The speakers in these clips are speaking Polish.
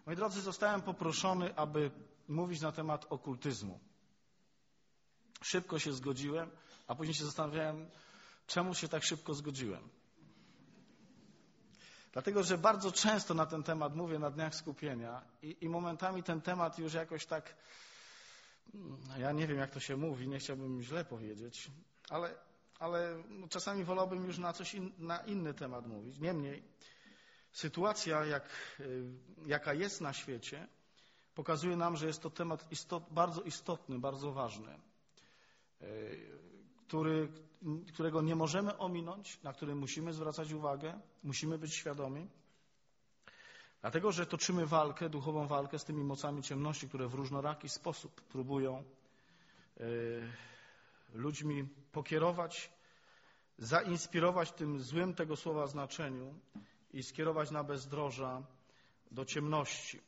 Moi drodzy, zostałem poproszony, aby mówić na temat okultyzmu. Szybko się zgodziłem, a później się zastanawiałem, czemu się tak szybko zgodziłem. Dlatego, że bardzo często na ten temat mówię na dniach skupienia i momentami ten temat już jakoś tak, ja nie wiem jak to się mówi, nie chciałbym źle powiedzieć, ale czasami wolałbym już na inny temat mówić. Niemniej sytuacja, jaka jest na świecie, pokazuje nam, że jest to temat bardzo istotny, bardzo ważny, którego nie możemy ominąć, na który musimy zwracać uwagę, musimy być świadomi, dlatego że toczymy walkę, duchową walkę z tymi mocami ciemności, które w różnoraki sposób próbują ludźmi pokierować, zainspirować tym złym tego słowa znaczeniu i skierować na bezdroża do ciemności.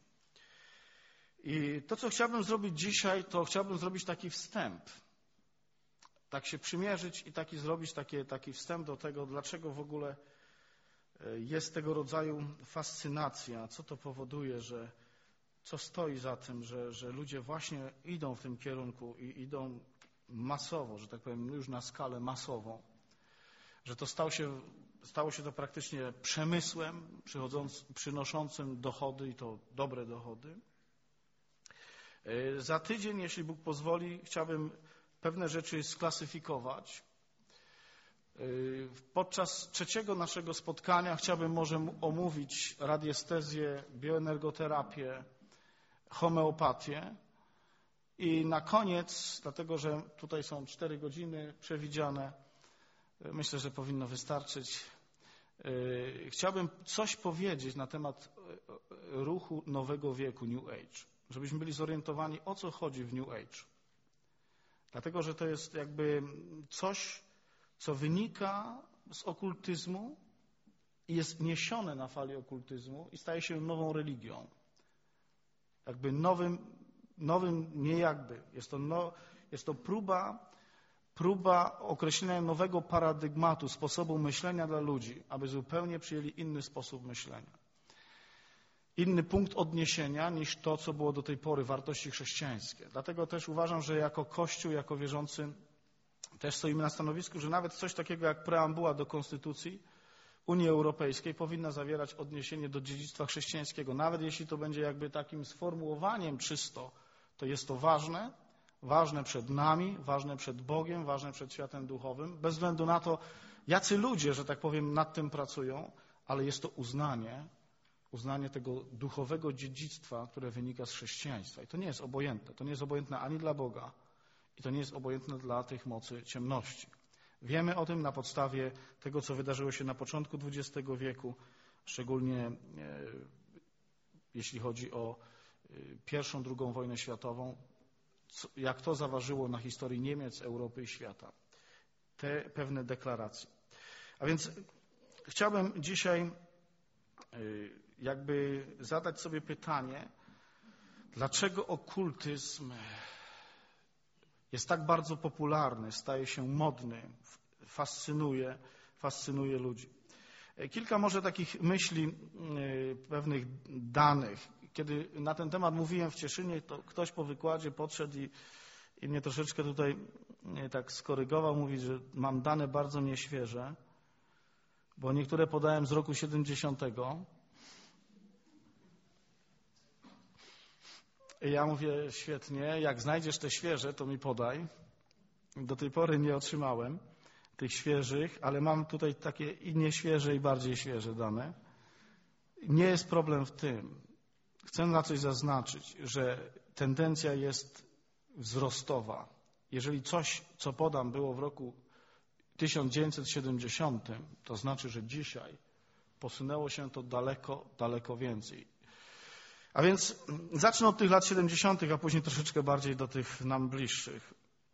I to, co chciałbym zrobić dzisiaj, to chciałbym zrobić taki wstęp. Tak się przymierzyć i zrobić taki wstęp do tego, dlaczego w ogóle jest tego rodzaju fascynacja, co to powoduje, co stoi za tym, że ludzie właśnie idą w tym kierunku i idą masowo, że tak powiem, już na skalę masową, że to stało się to praktycznie przemysłem przynoszącym dochody i to dobre dochody. Za tydzień, jeśli Bóg pozwoli, chciałbym pewne rzeczy sklasyfikować. Podczas trzeciego naszego spotkania chciałbym może omówić radiestezję, bioenergoterapię, homeopatię i na koniec, dlatego że tutaj są 4 godziny przewidziane, myślę, że powinno wystarczyć, chciałbym coś powiedzieć na temat ruchu nowego wieku, New Age, żebyśmy byli zorientowani, o co chodzi w New Age. Dlatego, że to jest jakby coś, co wynika z okultyzmu i jest niesione na fali okultyzmu i staje się nową religią. Jakby nowym nie jakby. Jest to próba określenia nowego paradygmatu, sposobu myślenia dla ludzi, aby zupełnie przyjęli inny sposób myślenia. Inny punkt odniesienia niż to, co było do tej pory, wartości chrześcijańskie. Dlatego też uważam, że jako Kościół, jako wierzący też stoimy na stanowisku, że nawet coś takiego jak preambuła do Konstytucji Unii Europejskiej powinna zawierać odniesienie do dziedzictwa chrześcijańskiego. Nawet jeśli to będzie jakby takim sformułowaniem czysto, to jest to ważne przed nami, ważne przed Bogiem, ważne przed światem duchowym, bez względu na to, jacy ludzie, że tak powiem, nad tym pracują, ale jest to uznanie tego duchowego dziedzictwa, które wynika z chrześcijaństwa. I to nie jest obojętne. To nie jest obojętne ani dla Boga i to nie jest obojętne dla tych mocy ciemności. Wiemy o tym na podstawie tego, co wydarzyło się na początku XX wieku, szczególnie jeśli chodzi o I, II wojnę światową, jak to zaważyło na historii Niemiec, Europy i świata. Te pewne deklaracje. A więc chciałbym dzisiaj jakby zadać sobie pytanie, dlaczego okultyzm jest tak bardzo popularny, staje się modny, fascynuje ludzi. Kilka może takich myśli, pewnych danych. Kiedy na ten temat mówiłem w Cieszynie, to ktoś po wykładzie podszedł i mnie troszeczkę tutaj tak skorygował, mówi, że mam dane bardzo nieświeże, bo niektóre podałem z roku 70. I ja mówię, świetnie, jak znajdziesz te świeże, to mi podaj. Do tej pory nie otrzymałem tych świeżych, ale mam tutaj takie i nieświeże, i bardziej świeże dane. Nie jest problem w tym. Chcę na coś zaznaczyć, że tendencja jest wzrostowa. Jeżeli coś, co podam, było w roku 1970, to znaczy, że dzisiaj posunęło się to daleko więcej. A więc zacznę od tych lat 70., a później troszeczkę bardziej do tych nam bliższych.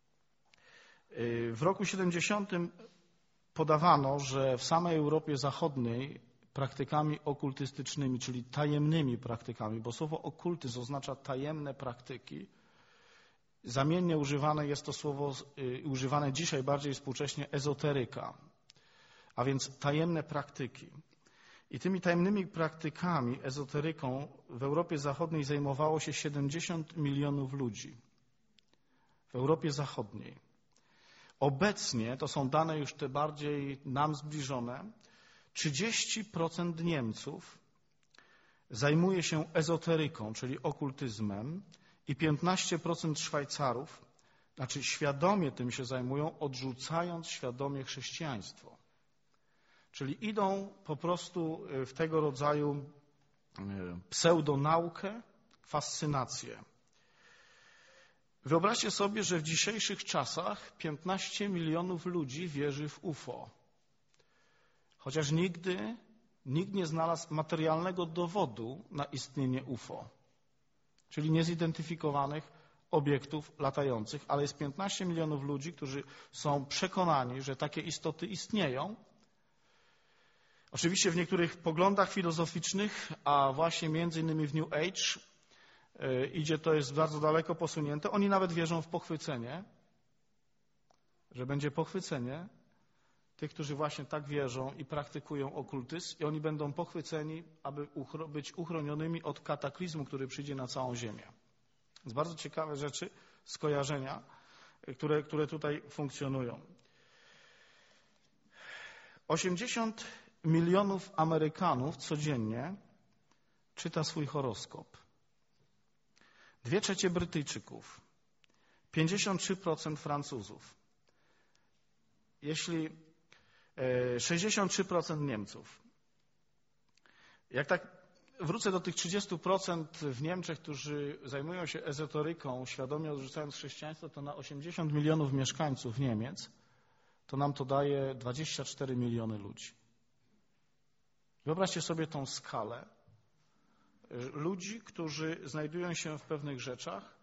W roku 70 podawano, że w samej Europie Zachodniej praktykami okultystycznymi, czyli tajemnymi praktykami, bo słowo okultyzm oznacza tajemne praktyki, zamiennie używane jest to słowo, używane dzisiaj bardziej współcześnie ezoteryka, a więc tajemne praktyki. I tymi tajemnymi praktykami, ezoteryką w Europie Zachodniej zajmowało się 70 milionów ludzi. W Europie Zachodniej. Obecnie, to są dane już te bardziej nam zbliżone, 30% Niemców zajmuje się ezoteryką, czyli okultyzmem, i 15% Szwajcarów, znaczy świadomie tym się zajmują, odrzucając świadomie chrześcijaństwo. Czyli idą po prostu w tego rodzaju pseudonaukę, fascynację. Wyobraźcie sobie, że w dzisiejszych czasach 15 milionów ludzi wierzy w UFO. Chociaż nikt nie znalazł materialnego dowodu na istnienie UFO, czyli niezidentyfikowanych obiektów latających, ale jest 15 milionów ludzi, którzy są przekonani, że takie istoty istnieją. Oczywiście w niektórych poglądach filozoficznych, a właśnie między innymi w New Age to jest bardzo daleko posunięte. Oni nawet wierzą w pochwycenie, że będzie pochwycenie tych, którzy właśnie tak wierzą i praktykują okultyzm, i oni będą pochwyceni, aby być uchronionymi od kataklizmu, który przyjdzie na całą ziemię. Więc bardzo ciekawe rzeczy, skojarzenia, które tutaj funkcjonują. 80 milionów Amerykanów codziennie czyta swój horoskop. 2/3 Brytyjczyków, 53% Francuzów, 63% Niemców. Jak tak wrócę do tych 30% w Niemczech, którzy zajmują się ezoteryką, świadomie odrzucając chrześcijaństwo, to na 80 milionów mieszkańców Niemiec, to nam to daje 24 miliony ludzi. Wyobraźcie sobie tą skalę ludzi, którzy znajdują się w pewnych rzeczach,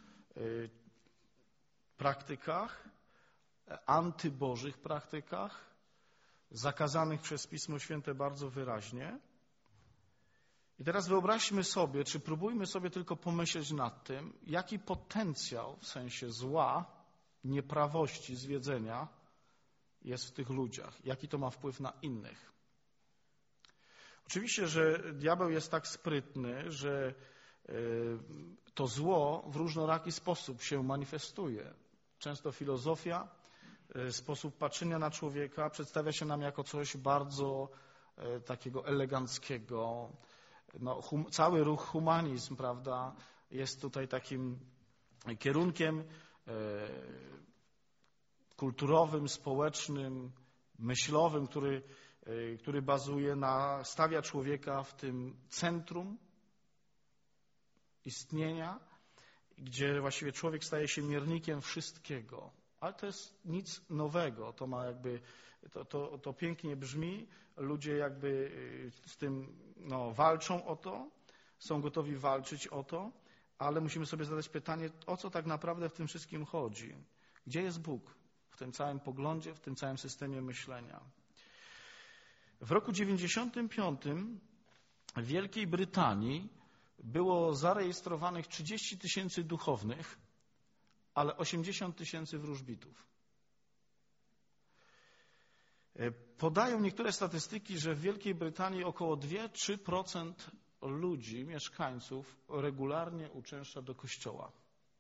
praktykach, antybożych praktykach, zakazanych przez Pismo Święte bardzo wyraźnie. I teraz wyobraźmy sobie, czy próbujmy sobie tylko pomyśleć nad tym, jaki potencjał w sensie zła, nieprawości, zwiedzenia jest w tych ludziach, jaki to ma wpływ na innych. Oczywiście, że diabeł jest tak sprytny, że to zło w różnoraki sposób się manifestuje. Często filozofia, sposób patrzenia na człowieka przedstawia się nam jako coś bardzo takiego eleganckiego. Cały ruch humanizm, prawda, jest tutaj takim kierunkiem kulturowym, społecznym, myślowym, który bazuje stawia człowieka w tym centrum istnienia, gdzie właściwie człowiek staje się miernikiem wszystkiego. Ale to jest nic nowego, to ma jakby, to pięknie brzmi, ludzie jakby z tym walczą o to, są gotowi walczyć o to, ale musimy sobie zadać pytanie, o co tak naprawdę w tym wszystkim chodzi? Gdzie jest Bóg w tym całym poglądzie, w tym całym systemie myślenia? W roku 95 w Wielkiej Brytanii było zarejestrowanych 30 000 duchownych, ale 80 000 wróżbitów. Podają niektóre statystyki, że w Wielkiej Brytanii około 2-3% ludzi, mieszkańców regularnie uczęszcza do kościoła.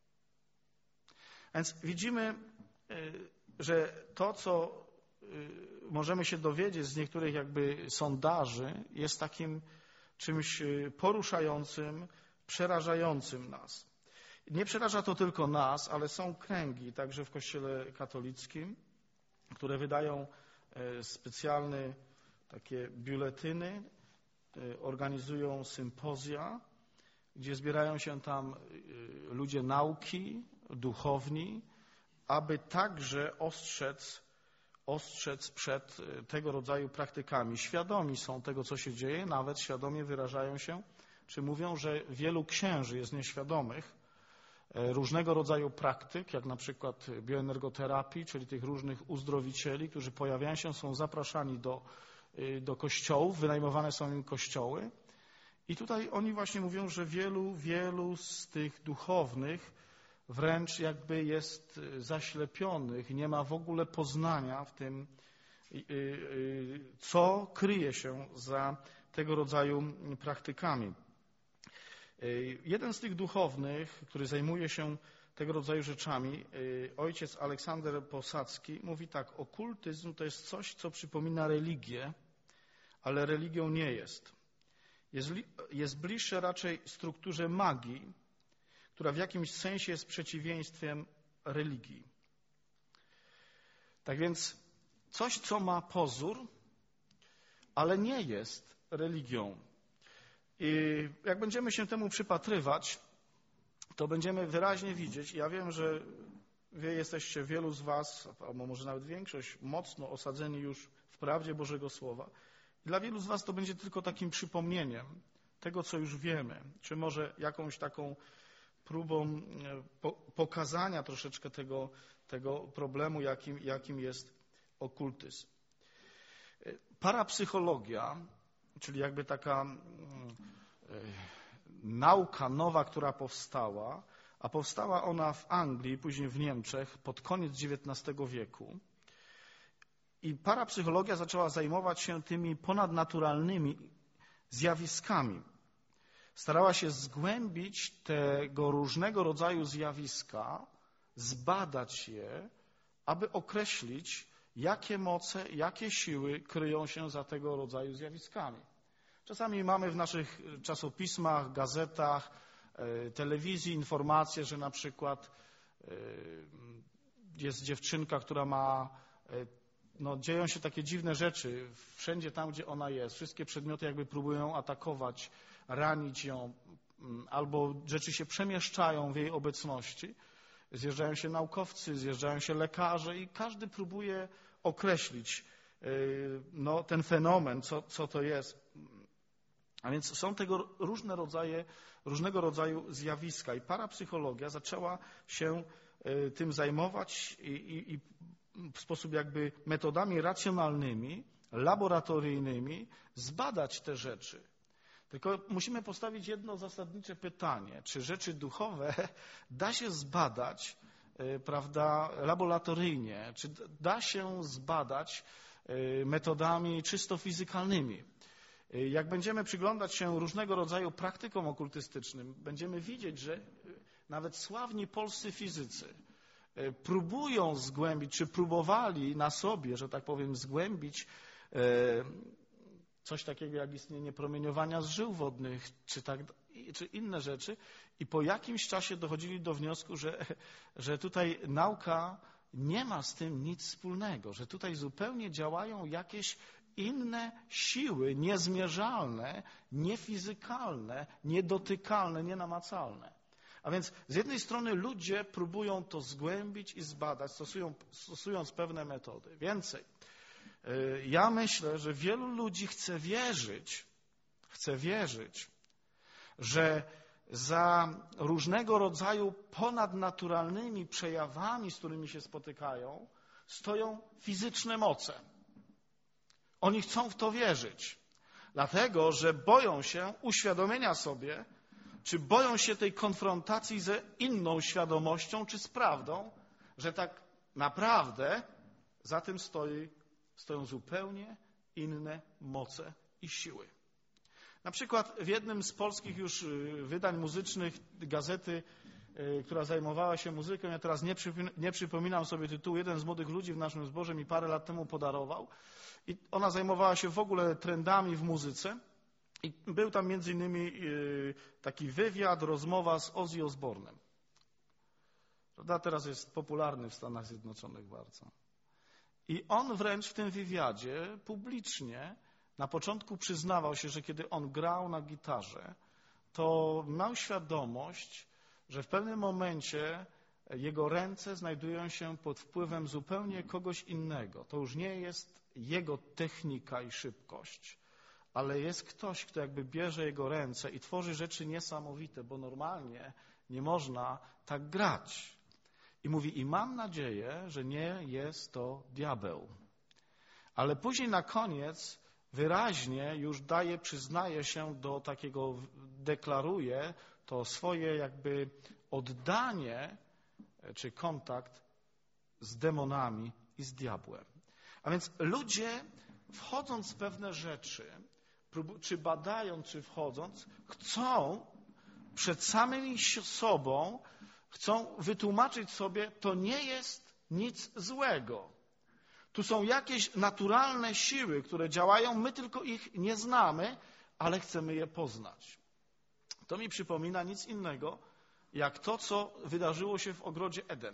Więc widzimy, że to, co możemy się dowiedzieć z niektórych jakby sondaży, jest takim czymś poruszającym, przerażającym nas. Nie przeraża to tylko nas, ale są kręgi, także w Kościele katolickim, które wydają specjalne takie biuletyny, organizują sympozja, gdzie zbierają się tam ludzie nauki, duchowni, aby także ostrzec przed tego rodzaju praktykami. Świadomi są tego, co się dzieje, nawet świadomie wyrażają się, czy mówią, że wielu księży jest nieświadomych różnego rodzaju praktyk, jak na przykład bioenergoterapii, czyli tych różnych uzdrowicieli, którzy pojawiają się, są zapraszani do kościołów, wynajmowane są im kościoły. I tutaj oni właśnie mówią, że wielu z tych duchownych wręcz jakby jest zaślepionych, nie ma w ogóle poznania w tym co kryje się za tego rodzaju praktykami. Jeden z tych duchownych, który zajmuje się tego rodzaju rzeczami, ojciec Aleksander Posadzki, mówi tak: okultyzm to jest coś, co przypomina religię, ale religią nie jest. Jest bliższe raczej strukturze magii, która w jakimś sensie jest przeciwieństwem religii. Tak więc coś, co ma pozór, ale nie jest religią. I jak będziemy się temu przypatrywać, to będziemy wyraźnie widzieć, ja wiem, że wy jesteście, wielu z was, albo może nawet większość, mocno osadzeni już w prawdzie Bożego Słowa. I dla wielu z was to będzie tylko takim przypomnieniem tego, co już wiemy, czy może jakąś taką próbą pokazania troszeczkę tego problemu, jakim jest okultyzm. Parapsychologia, czyli jakby taka nauka nowa, która powstała, a powstała ona w Anglii, później w Niemczech pod koniec XIX wieku. I parapsychologia zaczęła zajmować się tymi ponadnaturalnymi zjawiskami. Starała się zgłębić tego różnego rodzaju zjawiska, zbadać je, aby określić, jakie moce, jakie siły kryją się za tego rodzaju zjawiskami. Czasami mamy w naszych czasopismach, gazetach, telewizji informacje, że na przykład jest dziewczynka, która ma, dzieją się takie dziwne rzeczy wszędzie tam, gdzie ona jest. Wszystkie przedmioty jakby próbują atakować, ranić ją, albo rzeczy się przemieszczają w jej obecności. Zjeżdżają się naukowcy, zjeżdżają się lekarze i każdy próbuje określić ten fenomen, co to jest. A więc są tego różnego rodzaju zjawiska i parapsychologia zaczęła się tym zajmować i w sposób jakby metodami racjonalnymi, laboratoryjnymi zbadać te rzeczy. Tylko musimy postawić jedno zasadnicze pytanie, czy rzeczy duchowe da się zbadać, prawda, laboratoryjnie, czy da się zbadać metodami czysto fizykalnymi. Jak będziemy przyglądać się różnego rodzaju praktykom okultystycznym, będziemy widzieć, że nawet sławni polscy fizycy próbują zgłębić, czy próbowali na sobie, że tak powiem, zgłębić coś takiego jak istnienie promieniowania z żył wodnych, czy inne rzeczy i po jakimś czasie dochodzili do wniosku, że tutaj nauka nie ma z tym nic wspólnego, że tutaj zupełnie działają jakieś inne siły, niezmierzalne, niefizykalne, niedotykalne, nienamacalne. A więc z jednej strony ludzie próbują to zgłębić i zbadać, stosując pewne metody. Więcej, ja myślę, że wielu ludzi chce wierzyć, że za różnego rodzaju ponadnaturalnymi przejawami, z którymi się spotykają, stoją fizyczne moce. Oni chcą w to wierzyć, dlatego że boją się uświadomienia sobie, czy boją się tej konfrontacji ze inną świadomością, czy z prawdą, że tak naprawdę za tym stoją zupełnie inne moce i siły. Na przykład w jednym z polskich już wydań muzycznych gazety, która zajmowała się muzyką, ja teraz nie przypominam sobie tytułu, jeden z młodych ludzi w naszym zborze mi parę lat temu podarował i ona zajmowała się w ogóle trendami w muzyce i był tam między innymi taki wywiad, rozmowa z Ozzy Osbournem. Prawda? Teraz jest popularny w Stanach Zjednoczonych bardzo. I on wręcz w tym wywiadzie publicznie na początku przyznawał się, że kiedy on grał na gitarze, to miał świadomość, że w pewnym momencie jego ręce znajdują się pod wpływem zupełnie kogoś innego. To już nie jest jego technika i szybkość, ale jest ktoś, kto jakby bierze jego ręce i tworzy rzeczy niesamowite, bo normalnie nie można tak grać. I mówi, i mam nadzieję, że nie jest to diabeł. Ale później na koniec wyraźnie już przyznaje się do takiego, deklaruje to swoje jakby oddanie czy kontakt z demonami i z diabłem. A więc ludzie, wchodząc w pewne rzeczy, czy badając, czy wchodząc, chcą przed samymi sobą, chcą wytłumaczyć sobie, to nie jest nic złego. Tu są jakieś naturalne siły, które działają, my tylko ich nie znamy, ale chcemy je poznać. To mi przypomina nic innego, jak to, co wydarzyło się w ogrodzie Eden.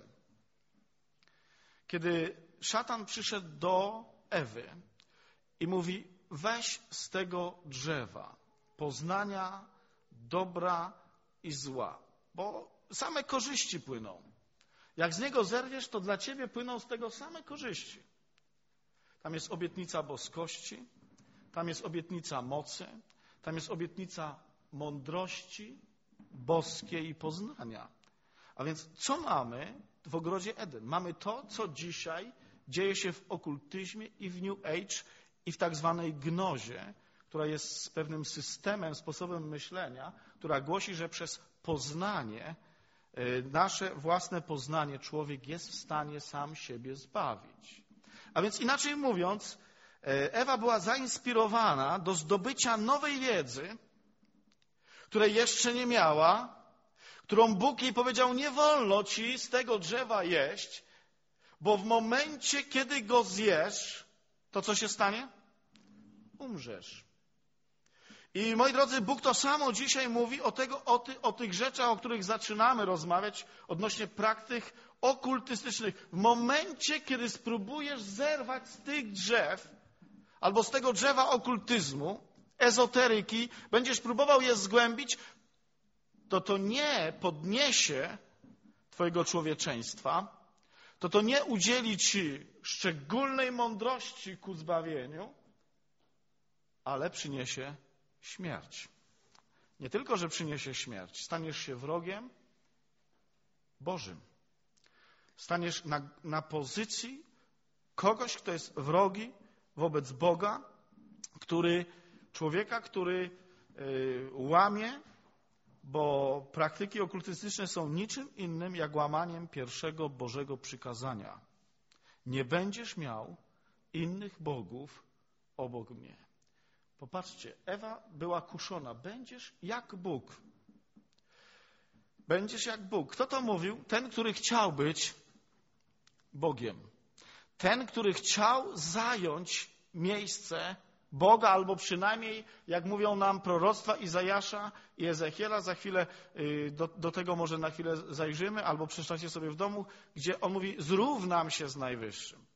Kiedy szatan przyszedł do Ewy i mówi, weź z tego drzewa poznania dobra i zła, bo same korzyści płyną. Jak z niego zerwiesz, to dla ciebie płyną z tego same korzyści. Tam jest obietnica boskości, tam jest obietnica mocy, tam jest obietnica mądrości boskiej i poznania. A więc co mamy w ogrodzie Eden? Mamy to, co dzisiaj dzieje się w okultyzmie i w New Age i w tak zwanej gnozie, która jest pewnym systemem, sposobem myślenia, która głosi, że przez poznanie, nasze własne poznanie, człowiek jest w stanie sam siebie zbawić. A więc inaczej mówiąc, Ewa była zainspirowana do zdobycia nowej wiedzy, której jeszcze nie miała, którą Bóg jej powiedział, nie wolno ci z tego drzewa jeść, bo w momencie, kiedy go zjesz, to co się stanie? Umrzesz. I moi drodzy, Bóg to samo dzisiaj mówi o tych rzeczach, o których zaczynamy rozmawiać odnośnie praktyk okultystycznych. W momencie, kiedy spróbujesz zerwać z tych drzew, albo z tego drzewa okultyzmu, ezoteryki, będziesz próbował je zgłębić, to nie podniesie twojego człowieczeństwa, to nie udzieli ci szczególnej mądrości ku zbawieniu, ale przyniesie śmierć. Nie tylko, że przyniesie śmierć, staniesz się wrogiem Bożym. Staniesz na pozycji kogoś, kto jest wrogi wobec Boga, człowieka, który łamie, bo praktyki okultystyczne są niczym innym jak łamaniem pierwszego Bożego przykazania. Nie będziesz miał innych bogów obok mnie. Popatrzcie, Ewa była kuszona. Będziesz jak Bóg. Będziesz jak Bóg. Kto to mówił? Ten, który chciał być Bogiem. Ten, który chciał zająć miejsce Boga, albo przynajmniej, jak mówią nam proroctwa Izajasza i Ezechiela, za chwilę do tego może na chwilę zajrzymy, albo przeczytacie sobie w domu, gdzie on mówi, zrównam się z Najwyższym.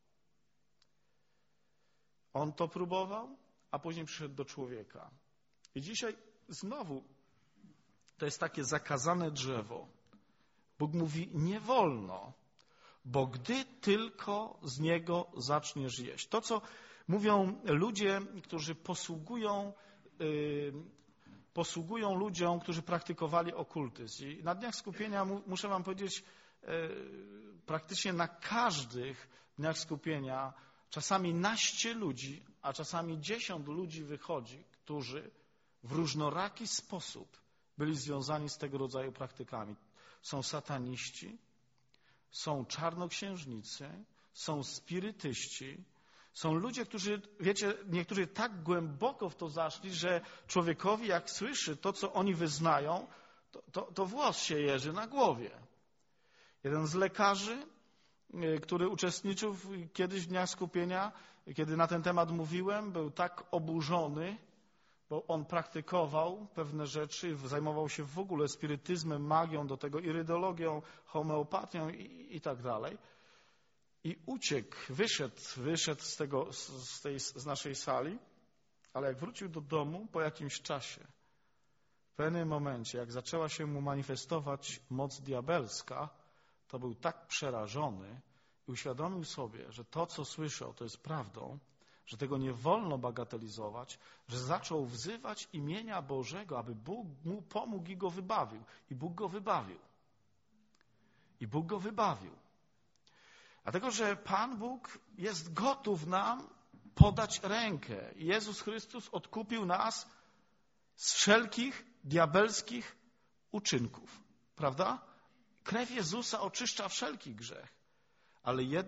On to próbował, a później przyszedł do człowieka. I dzisiaj znowu to jest takie zakazane drzewo. Bóg mówi, nie wolno, bo gdy tylko z niego zaczniesz jeść. To, co mówią ludzie, którzy posługują ludziom, którzy praktykowali okultyzm. I na dniach skupienia, muszę wam powiedzieć, praktycznie na każdych dniach skupienia czasami naście ludzi, a czasami 10 ludzi wychodzi, którzy w różnoraki sposób byli związani z tego rodzaju praktykami. Są sataniści, są czarnoksiężnicy, są spirytyści, są ludzie, którzy, wiecie, niektórzy tak głęboko w to zaszli, że człowiekowi, jak słyszy to, co oni wyznają, to włos się jeży na głowie. Jeden z lekarzy, który uczestniczył kiedyś w dniach skupienia, kiedy na ten temat mówiłem, był tak oburzony, bo on praktykował pewne rzeczy, zajmował się w ogóle spirytyzmem, magią, do tego irydologią, homeopatią i tak dalej. I uciekł, wyszedł z naszej sali, ale jak wrócił do domu po jakimś czasie, w pewnym momencie, jak zaczęła się mu manifestować moc diabelska, to był tak przerażony i uświadomił sobie, że to, co słyszał, to jest prawdą, że tego nie wolno bagatelizować, że zaczął wzywać imienia Bożego, aby Bóg mu pomógł i go wybawił. I Bóg go wybawił. I Bóg go wybawił. Dlatego, że Pan Bóg jest gotów nam podać rękę. Jezus Chrystus odkupił nas z wszelkich diabelskich uczynków. Prawda? Krew Jezusa oczyszcza wszelki grzech. Ale jedno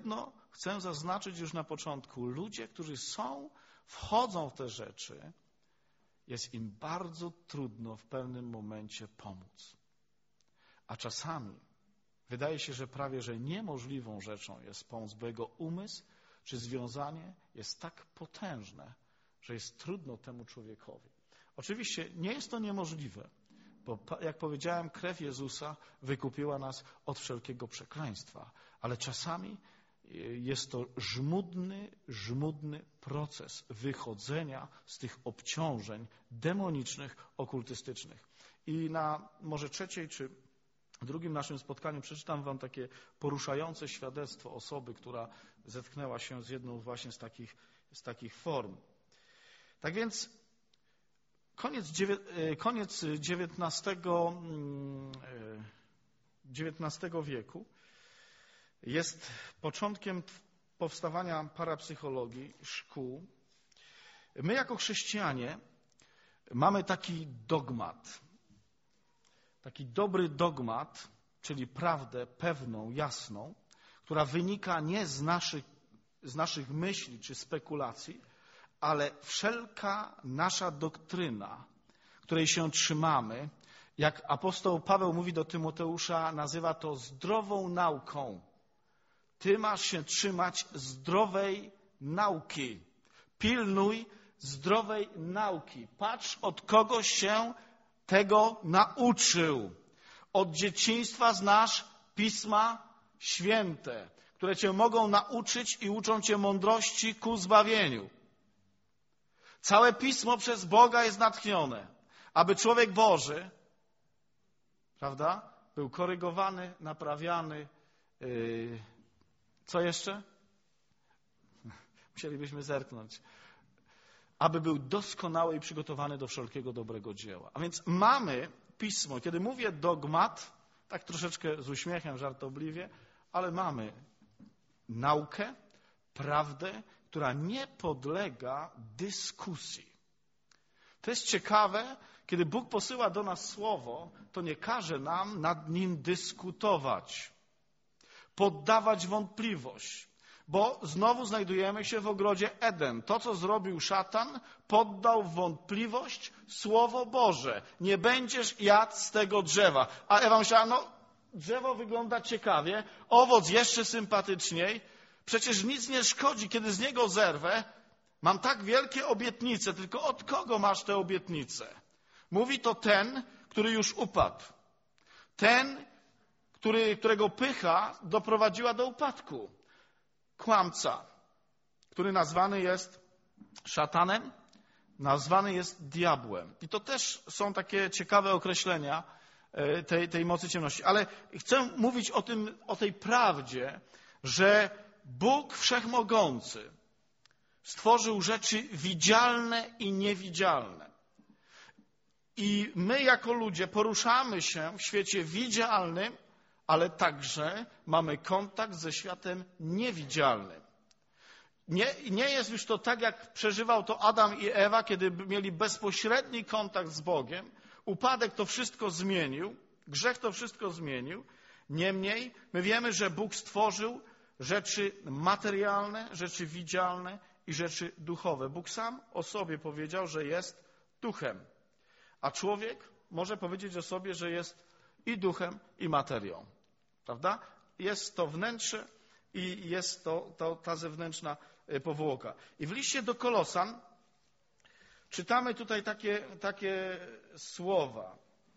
chcę zaznaczyć już na początku, ludzie, którzy wchodzą w te rzeczy, jest im bardzo trudno w pewnym momencie pomóc. A czasami wydaje się, że prawie że niemożliwą rzeczą jest pomóc, bo jego umysł czy związanie jest tak potężne, że jest trudno temu człowiekowi. Oczywiście nie jest to niemożliwe, bo jak powiedziałem, krew Jezusa wykupiła nas od wszelkiego przekleństwa, ale czasami jest to żmudny proces wychodzenia z tych obciążeń demonicznych, okultystycznych. I na może trzeciej czy drugim naszym spotkaniu przeczytam wam takie poruszające świadectwo osoby, która zetknęła się z jedną właśnie z takich form. Tak więc koniec XIX wieku jest początkiem powstawania parapsychologii, szkół. My jako chrześcijanie mamy taki dogmat, taki dobry dogmat, czyli prawdę pewną, jasną, która wynika nie z naszych myśli czy spekulacji, ale wszelka nasza doktryna, której się trzymamy, jak apostoł Paweł mówi do Tymoteusza, nazywa to zdrową nauką. Ty masz się trzymać zdrowej nauki. Pilnuj zdrowej nauki. Patrz, od kogo się tego nauczył. Od dzieciństwa znasz Pisma Święte, które cię mogą nauczyć i uczą cię mądrości ku zbawieniu. Całe Pismo przez Boga jest natchnione, aby człowiek Boży, prawda, był korygowany, naprawiany. Co jeszcze? Musielibyśmy zerknąć. Aby był doskonały i przygotowany do wszelkiego dobrego dzieła. A więc mamy Pismo. Kiedy mówię dogmat, tak troszeczkę z uśmiechem, żartobliwie, ale mamy naukę, prawdę, która nie podlega dyskusji. To jest ciekawe, kiedy Bóg posyła do nas słowo, to nie każe nam nad nim dyskutować, poddawać wątpliwość, bo znowu znajdujemy się w ogrodzie Eden. To, co zrobił szatan, poddał w wątpliwość Słowo Boże. Nie będziesz jadł z tego drzewa. A Ewa myślała, drzewo wygląda ciekawie, owoc jeszcze sympatyczniej. Przecież nic nie szkodzi, kiedy z niego zerwę. Mam tak wielkie obietnice, tylko od kogo masz te obietnice? Mówi to ten, który już upadł. Ten, którego pycha doprowadziła do upadku. Kłamca, który nazwany jest szatanem, nazwany jest diabłem. I to też są takie ciekawe określenia tej mocy ciemności. Ale chcę mówić o tej prawdzie, że Bóg Wszechmogący stworzył rzeczy widzialne i niewidzialne. I my jako ludzie poruszamy się w świecie widzialnym, ale także mamy kontakt ze światem niewidzialnym. Nie jest już to tak, jak przeżywał to Adam i Ewa, kiedy mieli bezpośredni kontakt z Bogiem. Upadek to wszystko zmienił, grzech to wszystko zmienił. Niemniej my wiemy, że Bóg stworzył rzeczy materialne, rzeczy widzialne i rzeczy duchowe. Bóg sam o sobie powiedział, że jest duchem, a człowiek może powiedzieć o sobie, że jest i duchem, i materią. Prawda? Jest to wnętrze i jest to ta zewnętrzna powłoka. I w liście do Kolosan czytamy tutaj takie słowa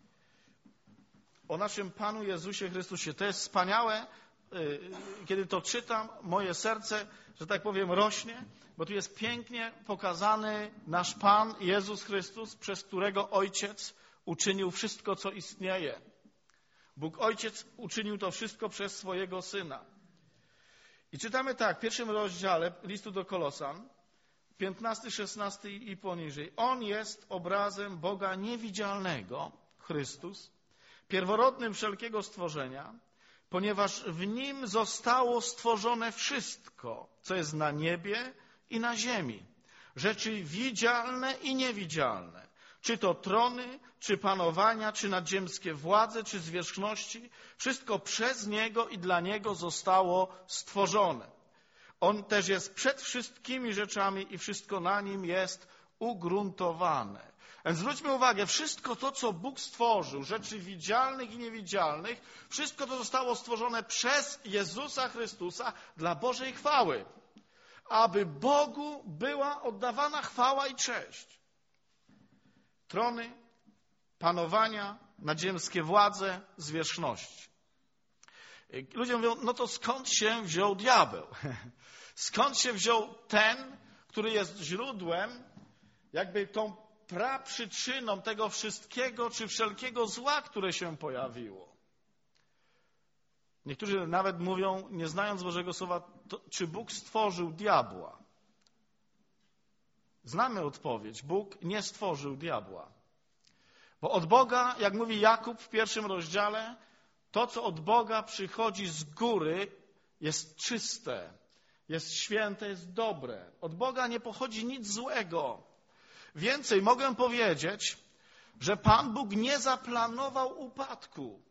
o naszym Panu Jezusie Chrystusie. To jest wspaniałe, kiedy to czytam, moje serce, że tak powiem, rośnie, bo tu jest pięknie pokazany nasz Pan Jezus Chrystus, przez którego Ojciec uczynił wszystko, co istnieje. Bóg Ojciec uczynił to wszystko przez swojego Syna. I czytamy tak, w pierwszym rozdziale listu do Kolosan, 15, 16 i poniżej. On jest obrazem Boga niewidzialnego, Chrystus, pierworodnym wszelkiego stworzenia, ponieważ w Nim zostało stworzone wszystko, co jest na niebie i na ziemi. Rzeczy widzialne i niewidzialne. Czy to trony, czy panowania, czy nadziemskie władze, czy zwierzchności. Wszystko przez Niego i dla Niego zostało stworzone. On też jest przed wszystkimi rzeczami i wszystko na nim jest ugruntowane. Więc zwróćmy uwagę, wszystko to, co Bóg stworzył, rzeczy widzialnych i niewidzialnych, wszystko to zostało stworzone przez Jezusa Chrystusa dla Bożej chwały. Aby Bogu była oddawana chwała i cześć. Trony, panowania, nadziemskie władze, zwierzchności. Ludzie mówią, no to skąd się wziął diabeł? Skąd się wziął ten, który jest źródłem, jakby tą praprzyczyną tego wszystkiego, czy wszelkiego zła, które się pojawiło? Niektórzy nawet mówią, nie znając Bożego Słowa, czy Bóg stworzył diabła? Znamy odpowiedź. Bóg nie stworzył diabła. Bo od Boga, jak mówi Jakub w 1 rozdziale, to, co od Boga przychodzi z góry, jest czyste, jest święte, jest dobre. Od Boga nie pochodzi nic złego. Więcej mogę powiedzieć, że Pan Bóg nie zaplanował upadku.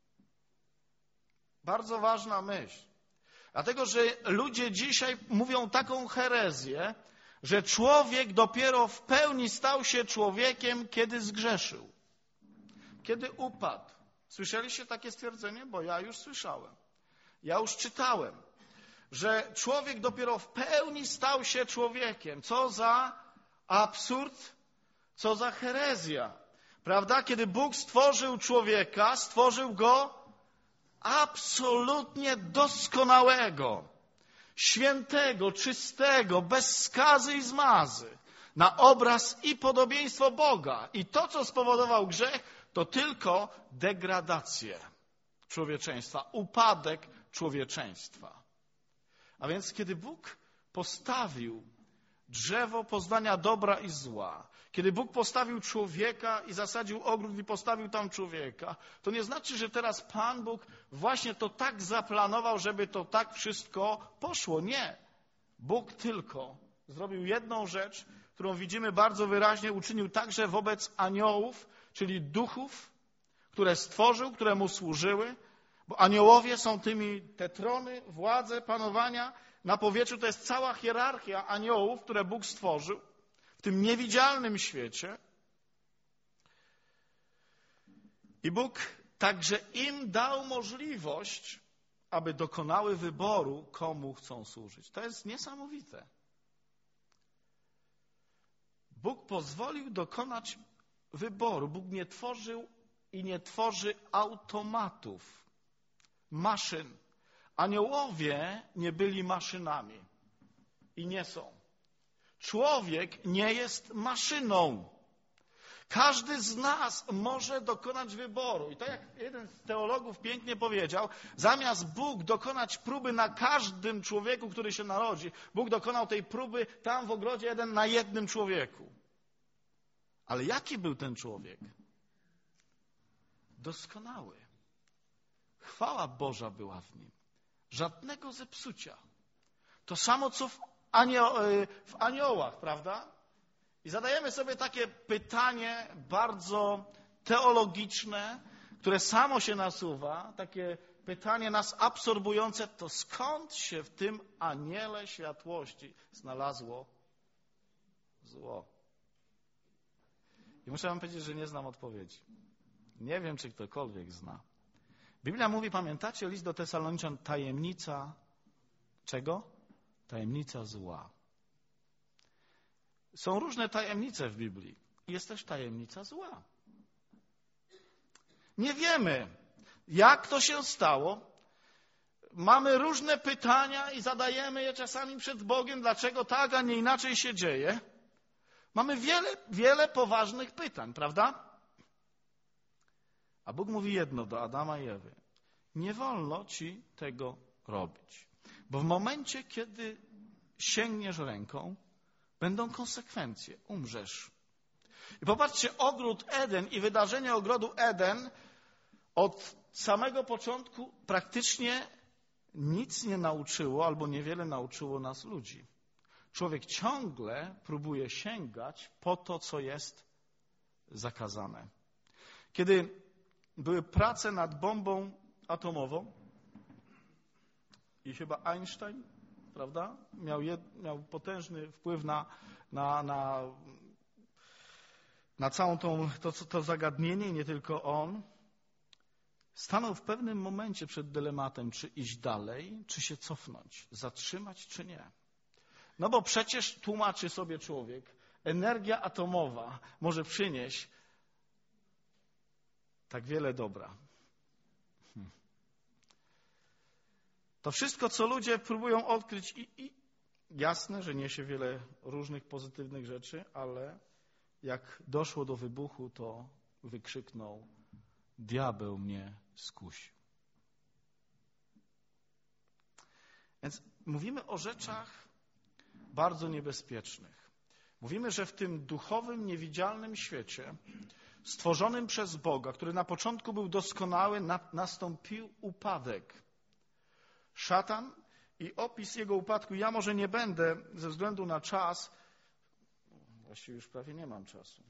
Bardzo ważna myśl. Dlatego, że ludzie dzisiaj mówią taką herezję, że człowiek dopiero w pełni stał się człowiekiem, kiedy zgrzeszył. Kiedy upadł. Słyszeliście takie stwierdzenie? Bo ja już słyszałem. Ja już czytałem, że człowiek dopiero w pełni stał się człowiekiem. Co za absurd, co za herezja. Prawda? Kiedy Bóg stworzył człowieka, stworzył go absolutnie doskonałego, świętego, czystego, bez skazy i zmazy, na obraz i podobieństwo Boga. I to, co spowodował grzech, to tylko degradację człowieczeństwa, upadek człowieczeństwa. A więc kiedy Bóg postawił drzewo poznania dobra i zła, kiedy Bóg postawił człowieka i zasadził ogród i postawił tam człowieka, to nie znaczy, że teraz Pan Bóg właśnie to tak zaplanował, żeby to tak wszystko poszło. Nie. Bóg tylko zrobił jedną rzecz, którą widzimy bardzo wyraźnie, uczynił także wobec aniołów, czyli duchów, które stworzył, które mu służyły, bo aniołowie są te trony, władze, panowania na powietrzu. To jest cała hierarchia aniołów, które Bóg stworzył w tym niewidzialnym świecie. I Bóg także im dał możliwość, aby dokonały wyboru, komu chcą służyć. To jest niesamowite. Bóg pozwolił dokonać wyboru. Bóg nie tworzył i nie tworzy automatów, maszyn. Aniołowie nie byli maszynami i nie są. Człowiek nie jest maszyną. Każdy z nas może dokonać wyboru. I tak jak jeden z teologów pięknie powiedział, zamiast Bóg dokonać próby na każdym człowieku, który się narodzi, Bóg dokonał tej próby tam w ogrodzie jeden na jednym człowieku. Ale jaki był ten człowiek? Doskonały. Chwała Boża była w nim. Żadnego zepsucia. To samo, co w aniołach, prawda? I zadajemy sobie takie pytanie bardzo teologiczne, które samo się nasuwa, takie pytanie nas absorbujące, to skąd się w tym aniele światłości znalazło zło? I muszę wam powiedzieć, że nie znam odpowiedzi. Nie wiem, czy ktokolwiek zna. Biblia mówi, pamiętacie, list do Tesaloniczan, tajemnica czego? Tajemnica zła. Są różne tajemnice w Biblii. Jest też tajemnica zła. Nie wiemy, jak to się stało. Mamy różne pytania i zadajemy je czasami przed Bogiem, dlaczego tak, a nie inaczej się dzieje. Mamy wiele poważnych pytań, prawda? A Bóg mówi jedno do Adama i Ewy. Nie wolno ci tego robić. Bo w momencie, kiedy sięgniesz ręką, będą konsekwencje. Umrzesz. I popatrzcie, ogród Eden i wydarzenie ogrodu Eden od samego początku praktycznie nic nie nauczyło albo niewiele nauczyło nas ludzi. Człowiek ciągle próbuje sięgać po to, co jest zakazane. Kiedy były prace nad bombą atomową i chyba Einstein prawda? Miał potężny wpływ na całą to zagadnienie i nie tylko on. Stanął w pewnym momencie przed dylematem, czy iść dalej, czy się cofnąć, zatrzymać, czy nie. No bo przecież tłumaczy sobie człowiek, energia atomowa może przynieść tak wiele dobra. To wszystko, co ludzie próbują odkryć i jasne, że niesie wiele różnych pozytywnych rzeczy, ale jak doszło do wybuchu, to wykrzyknął: diabeł mnie skusił. Więc mówimy o rzeczach bardzo niebezpiecznych. Mówimy, że w tym duchowym, niewidzialnym świecie, stworzonym przez Boga, który na początku był doskonały, nastąpił upadek. Szatan i opis jego upadku, ja może nie będę ze względu na czas, właściwie już prawie nie mam czasu,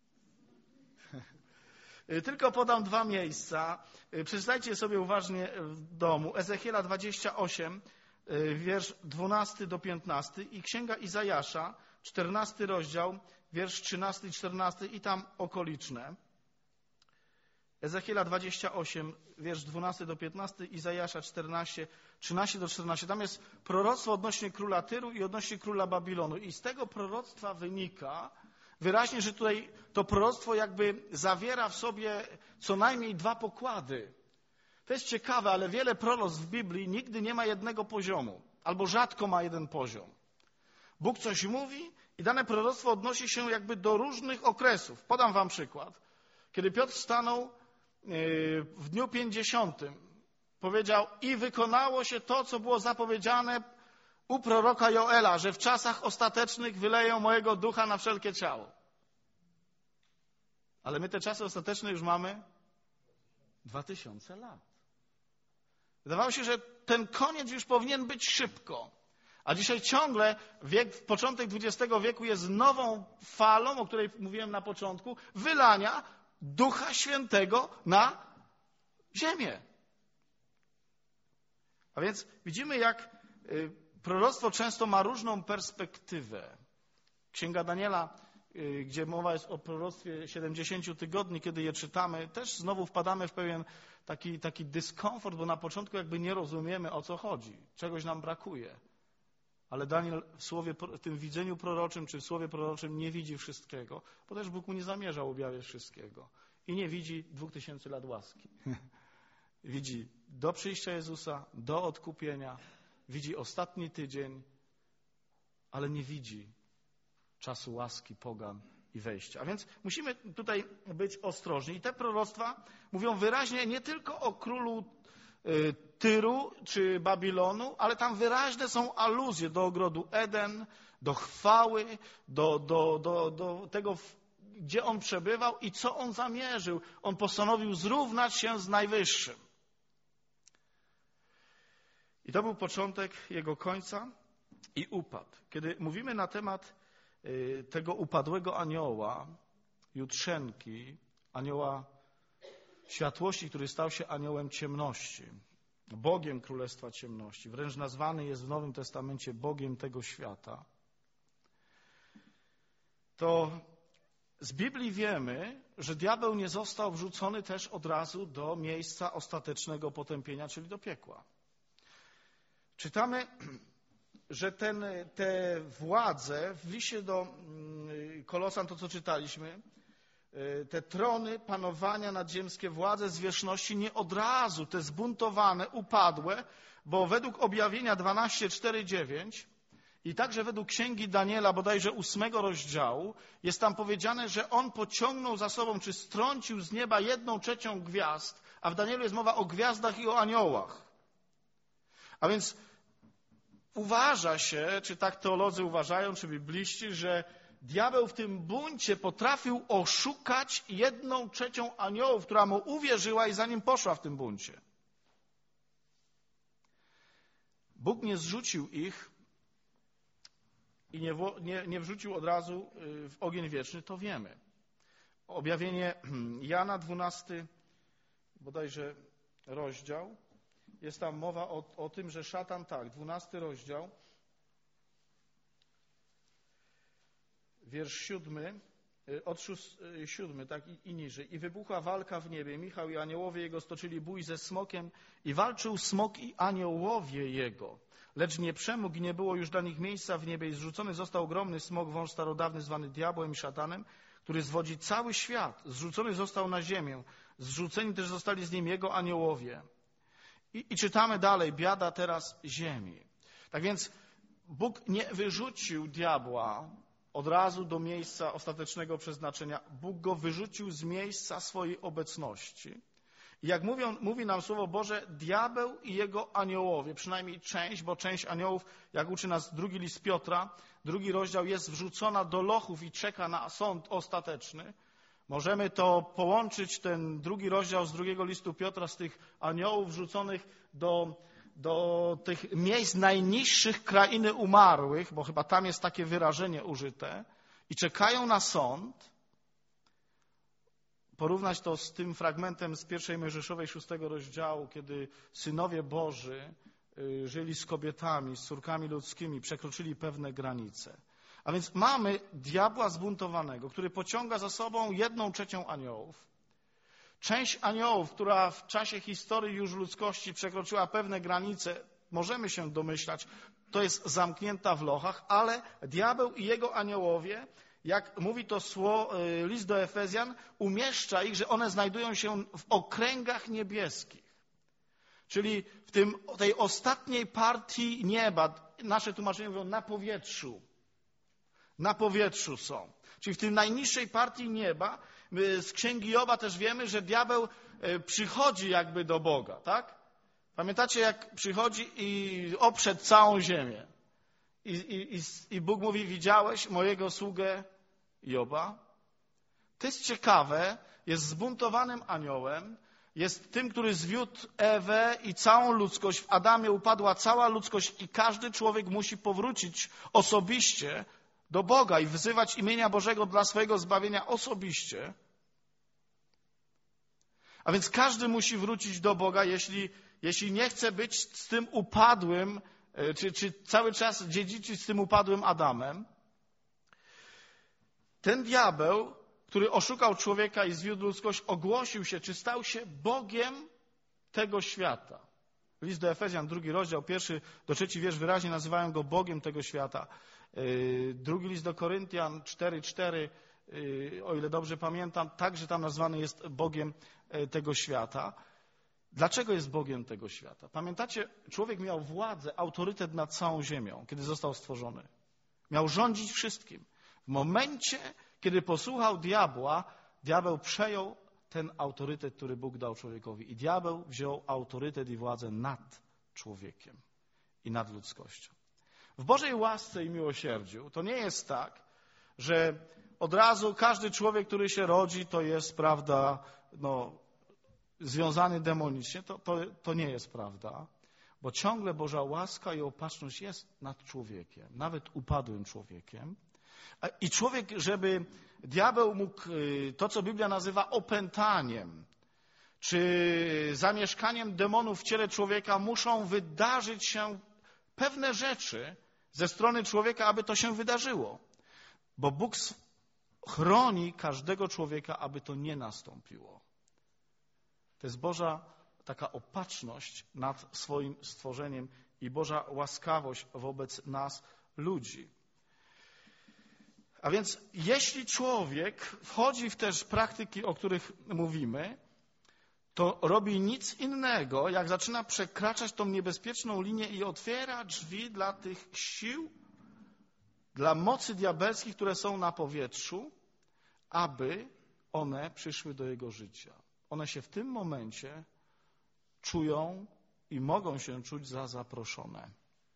tylko podam 2 miejsca. Przeczytajcie sobie uważnie w domu. Ezechiela 28, wiersz 12 do 15 i Księga Izajasza, 14 rozdział, wiersz 13 i 14 i tam okoliczne. Ezechiela 28, wiersz 12 do 15, Izajasza 14, 13 do 14. Tam jest proroctwo odnośnie króla Tyru i odnośnie króla Babilonu. I z tego proroctwa wynika wyraźnie, że tutaj to proroctwo jakby zawiera w sobie co najmniej 2 pokłady. To jest ciekawe, ale wiele proroctw w Biblii nigdy nie ma jednego poziomu, albo rzadko ma jeden poziom. Bóg coś mówi i dane proroctwo odnosi się jakby do różnych okresów. Podam wam przykład. Kiedy Piotr stanął w dniu 50, powiedział: i wykonało się to, co było zapowiedziane u proroka Joela, że w czasach ostatecznych wyleję mojego ducha na wszelkie ciało. Ale my te czasy ostateczne już mamy 2000 lat. Wydawało się, że ten koniec już powinien być szybko. A dzisiaj ciągle początek XX wieku jest nową falą, o której mówiłem na początku, wylania Ducha Świętego na ziemię. A więc widzimy, jak proroctwo często ma różną perspektywę. Księga Daniela, gdzie mowa jest o proroctwie 70 tygodni, kiedy je czytamy, też znowu wpadamy w pewien taki dyskomfort, bo na początku jakby nie rozumiemy, o co chodzi. Czegoś nam brakuje. Ale Daniel w tym widzeniu proroczym, czy w słowie proroczym nie widzi wszystkiego, bo też Bóg mu nie zamierzał objawiać wszystkiego. I nie widzi 2000 lat łaski. Widzi do przyjścia Jezusa, do odkupienia, widzi ostatni tydzień, ale nie widzi czasu łaski pogan i wejścia. A więc musimy tutaj być ostrożni. I te proroctwa mówią wyraźnie nie tylko o królu Tyru czy Babilonu, ale tam wyraźne są aluzje do ogrodu Eden, do chwały, do tego, gdzie on przebywał i co on zamierzył. On postanowił zrównać się z Najwyższym. I to był początek jego końca i upadł. Kiedy mówimy na temat tego upadłego anioła, jutrzenki, anioła światłości, który stał się aniołem ciemności, Bogiem Królestwa Ciemności, wręcz nazwany jest w Nowym Testamencie Bogiem tego świata, to z Biblii wiemy, że diabeł nie został wrzucony też od razu do miejsca ostatecznego potępienia, czyli do piekła. Czytamy, że te władze w liście do Kolosan, to co czytaliśmy, te trony panowania nadziemskie, władze zwierzchności nie od razu, te zbuntowane, upadłe, bo według objawienia 12:4-9 i także według Księgi Daniela, bodajże 8 rozdziału, jest tam powiedziane, że on pociągnął za sobą, czy strącił z nieba 1/3 gwiazd, a w Danielu jest mowa o gwiazdach i o aniołach. A więc uważa się, czy tak teolodzy uważają, czy bibliści, że diabeł w tym buncie potrafił oszukać 1/3 aniołów, która mu uwierzyła i za nim poszła w tym buncie. Bóg nie zrzucił ich i nie wrzucił od razu w ogień wieczny, to wiemy. Objawienie Jana, 12 bodajże rozdział. Jest tam mowa o tym, że szatan, 12 rozdział, wiersz 7, od 7, tak i niżej. I wybuchła walka w niebie. Michał i aniołowie jego stoczyli bój ze smokiem i walczył smok i aniołowie jego. Lecz nie przemógł i nie było już dla nich miejsca w niebie i zrzucony został ogromny smok, wąż starodawny zwany diabłem i szatanem, który zwodzi cały świat. Zrzucony został na ziemię. Zrzuceni też zostali z nim jego aniołowie. I czytamy dalej, biada teraz ziemi. Tak więc Bóg nie wyrzucił diabła od razu do miejsca ostatecznego przeznaczenia. Bóg go wyrzucił z miejsca swojej obecności. I jak mówi nam Słowo Boże, diabeł i jego aniołowie, przynajmniej część, bo część aniołów, jak uczy nas drugi list Piotra, 2 rozdział, jest wrzucona do lochów i czeka na sąd ostateczny. Możemy to połączyć, ten 2 rozdział z 2 listu Piotra, z tych aniołów wrzuconych do tych miejsc najniższych krainy umarłych, bo chyba tam jest takie wyrażenie użyte, i czekają na sąd. Porównać to z tym fragmentem z 1 Mojżeszowej 6 rozdziału, kiedy synowie Boży żyli z kobietami, z córkami ludzkimi, przekroczyli pewne granice. A więc mamy diabła zbuntowanego, który pociąga za sobą 1/3 aniołów. Część aniołów, która w czasie historii już ludzkości przekroczyła pewne granice, możemy się domyślać, to jest zamknięta w lochach, ale diabeł i jego aniołowie, jak mówi to list do Efezjan, umieszcza ich, że one znajdują się w okręgach niebieskich. Czyli w tej ostatniej partii nieba, nasze tłumaczenie mówią na powietrzu. Na powietrzu są. Czyli w tym najniższej partii nieba, z Księgi Joba też wiemy, że diabeł przychodzi jakby do Boga, tak? Pamiętacie, jak przychodzi i oprzedł całą ziemię. I Bóg mówi, widziałeś mojego sługę Joba? To jest ciekawe, jest zbuntowanym aniołem, jest tym, który zwiódł Ewę i całą ludzkość. W Adamie upadła cała ludzkość i każdy człowiek musi powrócić osobiście do Boga i wzywać imienia Bożego dla swojego zbawienia osobiście. A więc każdy musi wrócić do Boga, jeśli nie chce być z tym upadłym, czy cały czas dziedziczyć z tym upadłym Adamem. Ten diabeł, który oszukał człowieka i zwiódł ludzkość, ogłosił się, czy stał się Bogiem tego świata. List do Efezjan, 2 rozdział, 1-3 wiersz wyraźnie nazywają go Bogiem tego świata. 2 list do Koryntian, 4:4, o ile dobrze pamiętam, także tam nazwany jest Bogiem tego świata. Dlaczego jest Bogiem tego świata? Pamiętacie, człowiek miał władzę, autorytet nad całą ziemią, kiedy został stworzony. Miał rządzić wszystkim. W momencie, kiedy posłuchał diabła, diabeł przejął ten autorytet, który Bóg dał człowiekowi. I diabeł wziął autorytet i władzę nad człowiekiem i nad ludzkością. W Bożej łasce i miłosierdziu to nie jest tak, że od razu każdy człowiek, który się rodzi, to jest, prawda, związany demonicznie. To nie jest prawda, bo ciągle Boża łaska i opatrzność jest nad człowiekiem, nawet upadłym człowiekiem. I człowiek, żeby diabeł mógł to, co Biblia nazywa opętaniem, czy zamieszkaniem demonów w ciele człowieka, muszą wydarzyć się pewne rzeczy ze strony człowieka, aby to się wydarzyło. Bo Bóg chroni każdego człowieka, aby to nie nastąpiło. To jest Boża taka opatrzność nad swoim stworzeniem i Boża łaskawość wobec nas, ludzi. A więc jeśli człowiek wchodzi w też praktyki, o których mówimy, to robi nic innego, jak zaczyna przekraczać tą niebezpieczną linię i otwiera drzwi dla tych sił, dla mocy diabelskich, które są na powietrzu, aby one przyszły do jego życia. One się w tym momencie czują i mogą się czuć za zaproszone.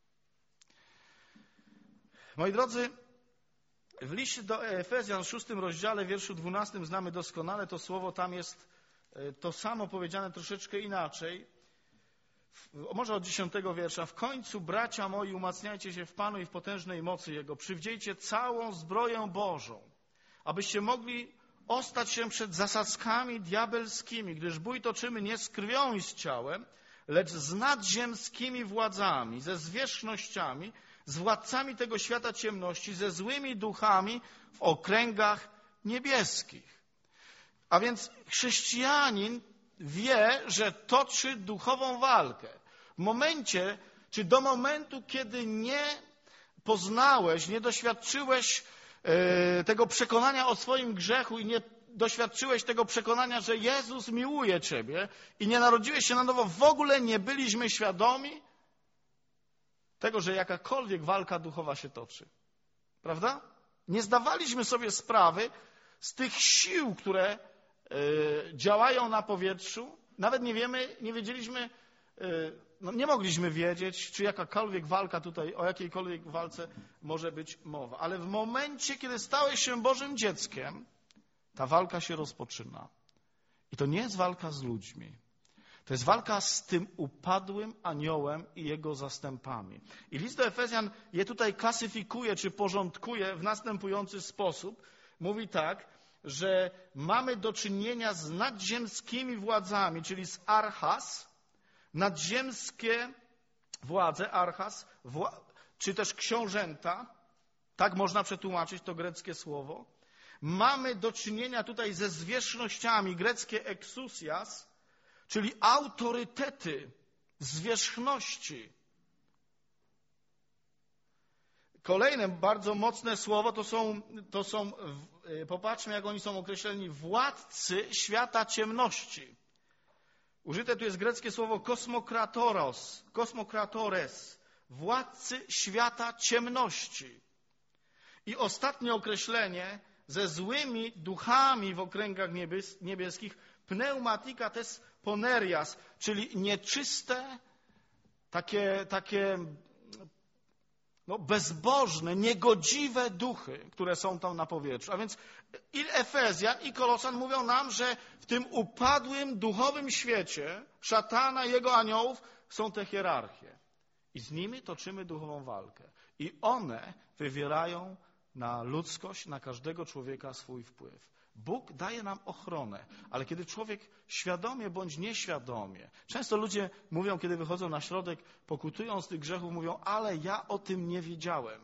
Moi drodzy, w liście do Efezjan w 6 rozdziale, wierszu 12 znamy doskonale to słowo, tam jest to samo powiedziane troszeczkę inaczej. Może od 10 wiersza. W końcu, bracia moi, umacniajcie się w Panu i w potężnej mocy Jego. Przywdziejcie całą zbroję Bożą, abyście mogli ostać się przed zasadzkami diabelskimi, gdyż bój toczymy nie z krwią i z ciałem, lecz z nadziemskimi władzami, ze zwierzchnościami, z władcami tego świata ciemności, ze złymi duchami w okręgach niebieskich. A więc chrześcijanin wie, że toczy duchową walkę. W momencie, czy do momentu, kiedy nie poznałeś, nie doświadczyłeś tego przekonania o swoim grzechu i nie doświadczyłeś tego przekonania, że Jezus miłuje ciebie i nie narodziłeś się na nowo, w ogóle nie byliśmy świadomi tego, że jakakolwiek walka duchowa się toczy. Prawda? Nie zdawaliśmy sobie sprawy z tych sił, które działają na powietrzu. Nawet nie wiedzieliśmy, nie mogliśmy wiedzieć, czy jakakolwiek walka tutaj, o jakiejkolwiek walce może być mowa. Ale w momencie, kiedy stałeś się Bożym dzieckiem, ta walka się rozpoczyna. I to nie jest walka z ludźmi. To jest walka z tym upadłym aniołem i jego zastępami. I list do Efezjan je tutaj klasyfikuje, czy porządkuje w następujący sposób. Mówi tak, że mamy do czynienia z nadziemskimi władzami, czyli z archas, nadziemskie władze, archas, czy też książęta, tak można przetłumaczyć to greckie słowo. Mamy do czynienia tutaj ze zwierzchnościami, greckie exousias, czyli autorytety, zwierzchności. Kolejne bardzo mocne słowo to są, popatrzmy jak oni są określeni, władcy świata ciemności. Użyte tu jest greckie słowo kosmokratores, władcy świata ciemności. I ostatnie określenie, ze złymi duchami w okręgach niebieskich, pneumatika tes ponerias, czyli nieczyste, takie bezbożne, niegodziwe duchy, które są tam na powietrzu. A więc i Efezjan, i Kolosan mówią nam, że w tym upadłym, duchowym świecie szatana i jego aniołów są te hierarchie. I z nimi toczymy duchową walkę. I one wywierają na ludzkość, na każdego człowieka swój wpływ. Bóg daje nam ochronę, ale kiedy człowiek świadomie bądź nieświadomie, często ludzie mówią, kiedy wychodzą na środek, pokutują z tych grzechów, mówią, ale ja o tym nie wiedziałem.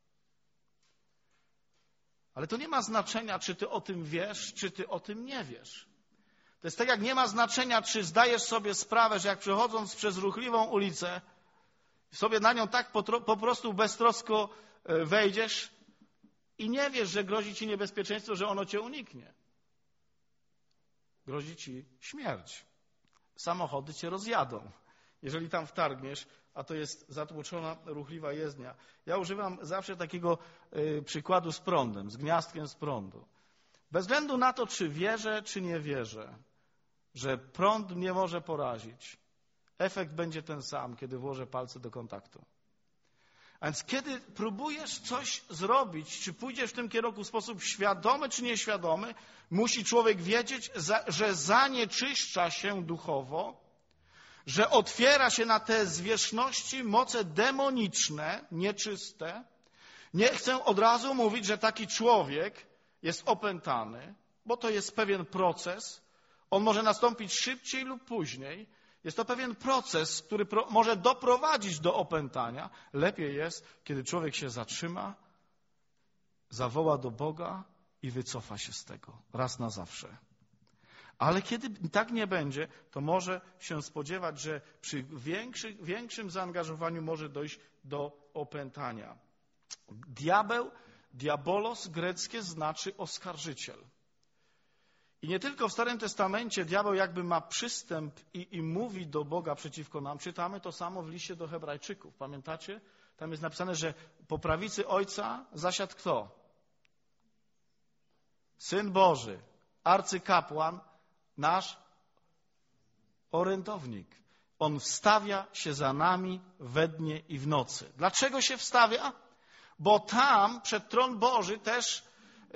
Ale to nie ma znaczenia, czy ty o tym wiesz, czy ty o tym nie wiesz. To jest tak, jak nie ma znaczenia, czy zdajesz sobie sprawę, że jak przechodząc przez ruchliwą ulicę, sobie na nią tak po prostu beztrosko wejdziesz, i nie wiesz, że grozi ci niebezpieczeństwo, że ono cię uniknie. Grozi ci śmierć. Samochody cię rozjadą, jeżeli tam wtargniesz, a to jest zatłoczona, ruchliwa jezdnia. Ja używam zawsze takiego przykładu z prądem, z gniazdkiem z prądu. Bez względu na to, czy wierzę, czy nie wierzę, że prąd mnie może porazić, efekt będzie ten sam, kiedy włożę palce do kontaktu. A więc kiedy próbujesz coś zrobić, czy pójdziesz w tym kierunku w sposób świadomy czy nieświadomy, musi człowiek wiedzieć, że zanieczyszcza się duchowo, że otwiera się na te zwierzchności, moce demoniczne, nieczyste. Nie chcę od razu mówić, że taki człowiek jest opętany, bo to jest pewien proces. On może nastąpić szybciej lub później. Jest to pewien proces, który może doprowadzić do opętania. Lepiej jest, kiedy człowiek się zatrzyma, zawoła do Boga i wycofa się z tego raz na zawsze. Ale kiedy tak nie będzie, to może się spodziewać, że przy większym zaangażowaniu może dojść do opętania. Diabeł, diabolos greckie znaczy oskarżyciel. I nie tylko w Starym Testamencie diabeł jakby ma przystęp i mówi do Boga przeciwko nam. Czytamy to samo w liście do Hebrajczyków. Pamiętacie? Tam jest napisane, że po prawicy Ojca zasiadł kto? Syn Boży, arcykapłan, nasz orędownik. On wstawia się za nami we dnie i w nocy. Dlaczego się wstawia? Bo tam przed tron Boży też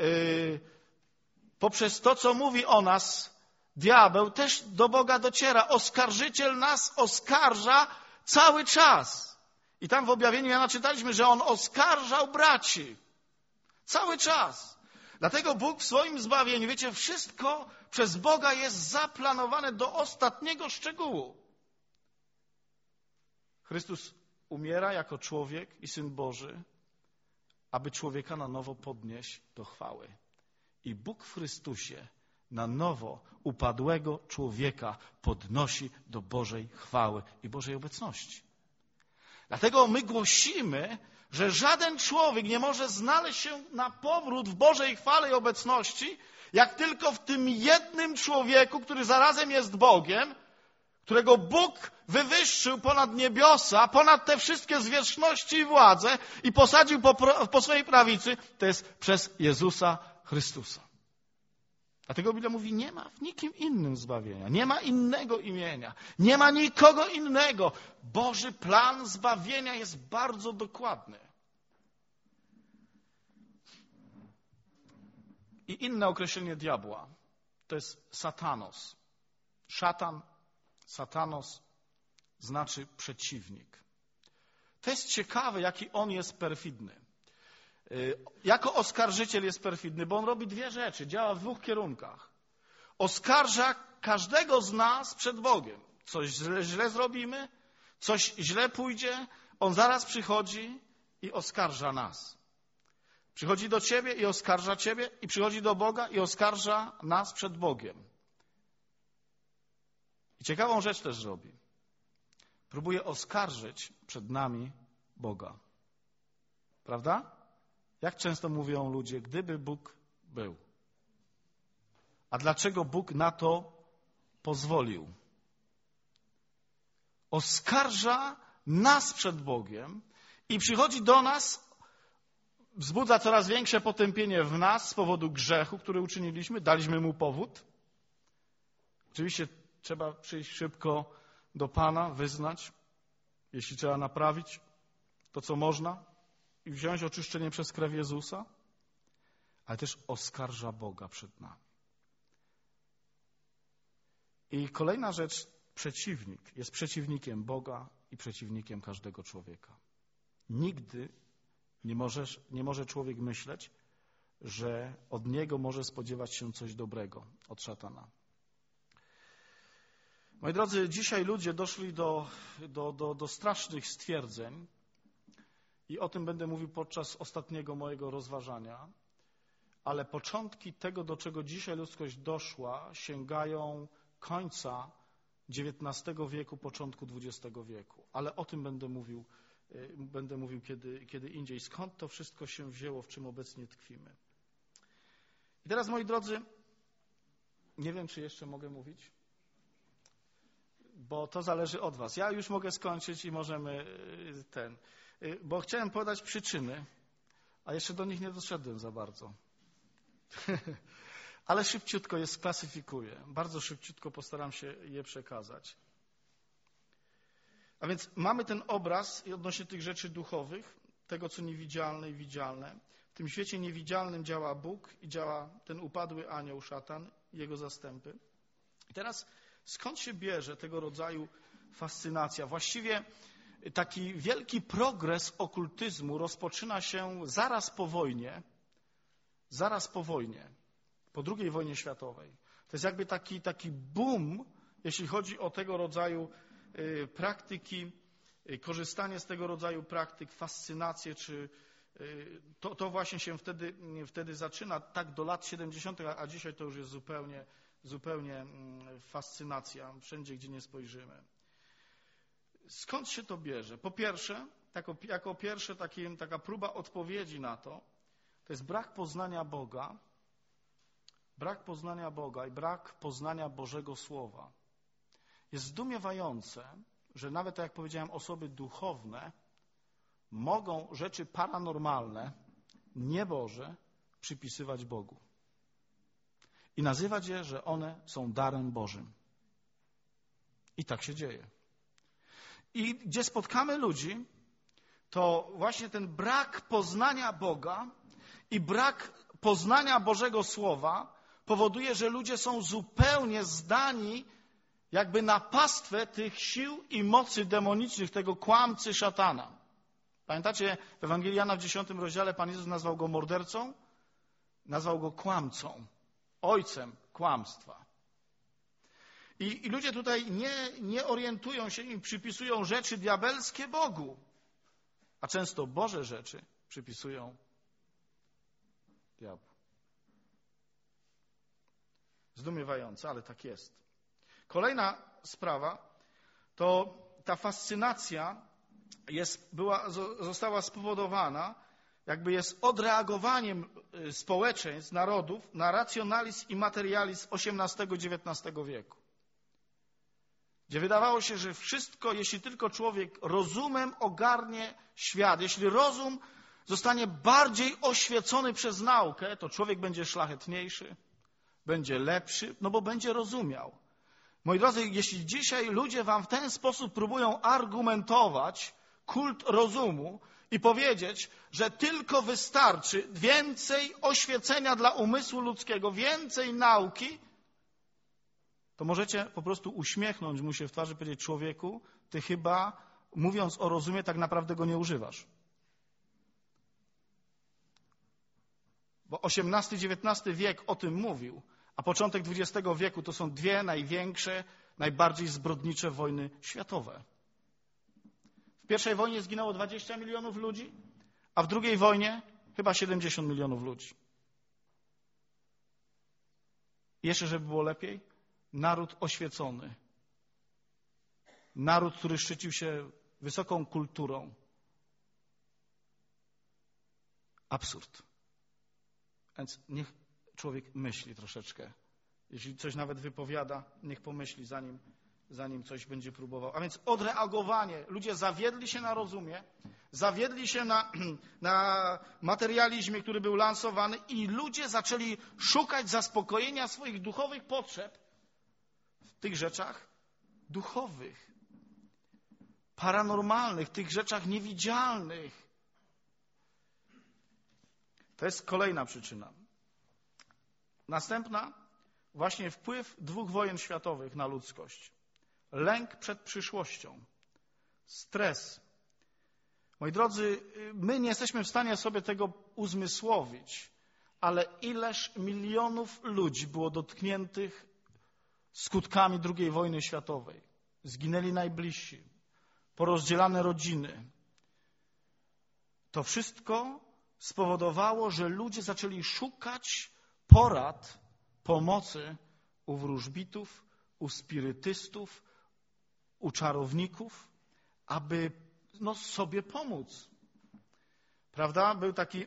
poprzez to, co mówi o nas diabeł, też do Boga dociera. Oskarżyciel nas oskarża cały czas. I tam w objawieniu Jana czytaliśmy, że on oskarżał braci. Cały czas. Dlatego Bóg w swoim zbawieniu, wiecie, wszystko przez Boga jest zaplanowane do ostatniego szczegółu. Chrystus umiera jako człowiek i Syn Boży, aby człowieka na nowo podnieść do chwały. I Bóg w Chrystusie na nowo upadłego człowieka podnosi do Bożej chwały i Bożej obecności. Dlatego my głosimy, że żaden człowiek nie może znaleźć się na powrót w Bożej chwale i obecności, jak tylko w tym jednym człowieku, który zarazem jest Bogiem, którego Bóg wywyższył ponad niebiosa, ponad te wszystkie zwierzchności i władze i posadził po swojej prawicy, to jest przez Jezusa Chrystusa. Dlatego Biblia mówi, nie ma w nikim innym zbawienia, nie ma innego imienia, nie ma nikogo innego. Boży plan zbawienia jest bardzo dokładny. I inne określenie diabła to jest satanos. Szatan, satanos znaczy przeciwnik. To jest ciekawe, jaki on jest perfidny. Jako oskarżyciel jest perfidny, bo on robi dwie rzeczy, działa w dwóch kierunkach. Oskarża każdego z nas przed Bogiem. Coś źle zrobimy, coś źle pójdzie, on zaraz przychodzi i oskarża nas. Przychodzi do ciebie i oskarża ciebie, i przychodzi do Boga i oskarża nas przed Bogiem. I ciekawą rzecz też robi. Próbuje oskarżyć przed nami Boga. Prawda? Jak często mówią ludzie, gdyby Bóg był. A dlaczego Bóg na to pozwolił? Oskarża nas przed Bogiem i przychodzi do nas, wzbudza coraz większe potępienie w nas z powodu grzechu, który uczyniliśmy, daliśmy mu powód. Oczywiście trzeba przyjść szybko do Pana, wyznać, jeśli trzeba naprawić to, co można i wziąć oczyszczenie przez krew Jezusa, ale też oskarża Boga przed nami. I kolejna rzecz, przeciwnik jest przeciwnikiem Boga i przeciwnikiem każdego człowieka. Nigdy nie może człowiek myśleć, że od niego może spodziewać się coś dobrego, od szatana. Moi drodzy, dzisiaj ludzie doszli do strasznych stwierdzeń i o tym będę mówił podczas ostatniego mojego rozważania, ale początki tego, do czego dzisiaj ludzkość doszła, sięgają końca XIX wieku, początku XX wieku. Ale o tym będę mówił kiedy indziej. Skąd to wszystko się wzięło, w czym obecnie tkwimy. I teraz, moi drodzy, nie wiem, czy jeszcze mogę mówić, bo to zależy od was. Ja już mogę skończyć i możemy bo chciałem podać przyczyny, a jeszcze do nich nie doszedłem za bardzo. Ale szybciutko je sklasyfikuję. Bardzo szybciutko postaram się je przekazać. A więc mamy ten obraz odnośnie tych rzeczy duchowych, tego, co niewidzialne i widzialne. W tym świecie niewidzialnym działa Bóg i działa ten upadły anioł, szatan i jego zastępy. I teraz skąd się bierze tego rodzaju fascynacja? Właściwie taki wielki progres okultyzmu rozpoczyna się zaraz po wojnie, po II wojnie światowej. To jest jakby taki boom, jeśli chodzi o tego rodzaju praktyki, korzystanie z tego rodzaju praktyk, fascynację, czy to właśnie się wtedy zaczyna, tak do lat 70., a dzisiaj to już jest zupełnie fascynacja wszędzie, gdzie nie spojrzymy. Skąd się to bierze? Po pierwsze, jako pierwsze taka próba odpowiedzi na to jest brak poznania Boga i brak poznania Bożego Słowa. Jest zdumiewające, że nawet, tak jak powiedziałem, osoby duchowne mogą rzeczy paranormalne, nieboże, przypisywać Bogu. I nazywać je, że one są darem Bożym. I tak się dzieje. I gdzie spotkamy ludzi, to właśnie ten brak poznania Boga i brak poznania Bożego Słowa powoduje, że ludzie są zupełnie zdani jakby na pastwę tych sił i mocy demonicznych, tego kłamcy szatana. Pamiętacie, w Ewangelii Jana w 10 rozdziale Pan Jezus nazwał go mordercą? Nazwał go kłamcą, ojcem kłamstwa. I ludzie tutaj nie orientują się i przypisują rzeczy diabelskie Bogu. a często Boże rzeczy przypisują diabłu. Zdumiewające, ale tak jest. Kolejna sprawa to ta fascynacja została spowodowana, jakby jest odreagowaniem społeczeństw, narodów na racjonalizm i materializm XVIII-XIX wieku. Gdzie wydawało się, że wszystko, jeśli tylko człowiek rozumem ogarnie świat, jeśli rozum zostanie bardziej oświecony przez naukę, to człowiek będzie szlachetniejszy, będzie lepszy, no bo będzie rozumiał. Moi drodzy, jeśli dzisiaj ludzie wam w ten sposób próbują argumentować kult rozumu i powiedzieć, że tylko wystarczy więcej oświecenia dla umysłu ludzkiego, więcej nauki, to możecie po prostu uśmiechnąć mu się w twarzy i powiedzieć: człowieku, ty chyba, mówiąc o rozumie, tak naprawdę go nie używasz. Bo XVIII-XIX wiek o tym mówił, a początek XX wieku to są dwie największe, najbardziej zbrodnicze wojny światowe. W pierwszej wojnie zginęło 20 milionów ludzi, a w drugiej wojnie chyba 70 milionów ludzi. I jeszcze, żeby było lepiej, naród oświecony. Naród, który szczycił się wysoką kulturą. Absurd. Więc niech człowiek myśli troszeczkę. Jeśli coś nawet wypowiada, niech pomyśli, zanim coś będzie próbował. A więc odreagowanie. Ludzie zawiedli się na rozumie, zawiedli się na materializmie, który był lansowany, i ludzie zaczęli szukać zaspokojenia swoich duchowych potrzeb w tych rzeczach duchowych, paranormalnych, tych rzeczach niewidzialnych. To jest kolejna przyczyna. Następna, właśnie wpływ 2 wojen światowych na ludzkość. Lęk przed przyszłością. Stres. Moi drodzy, my nie jesteśmy w stanie sobie tego uzmysłowić, ale ileż milionów ludzi było dotkniętych skutkami II wojny światowej. Zginęli najbliżsi, porozdzielane rodziny. To wszystko spowodowało, że ludzie zaczęli szukać porad, pomocy u wróżbitów, u spirytystów, u czarowników, aby sobie pomóc. Prawda? Był taki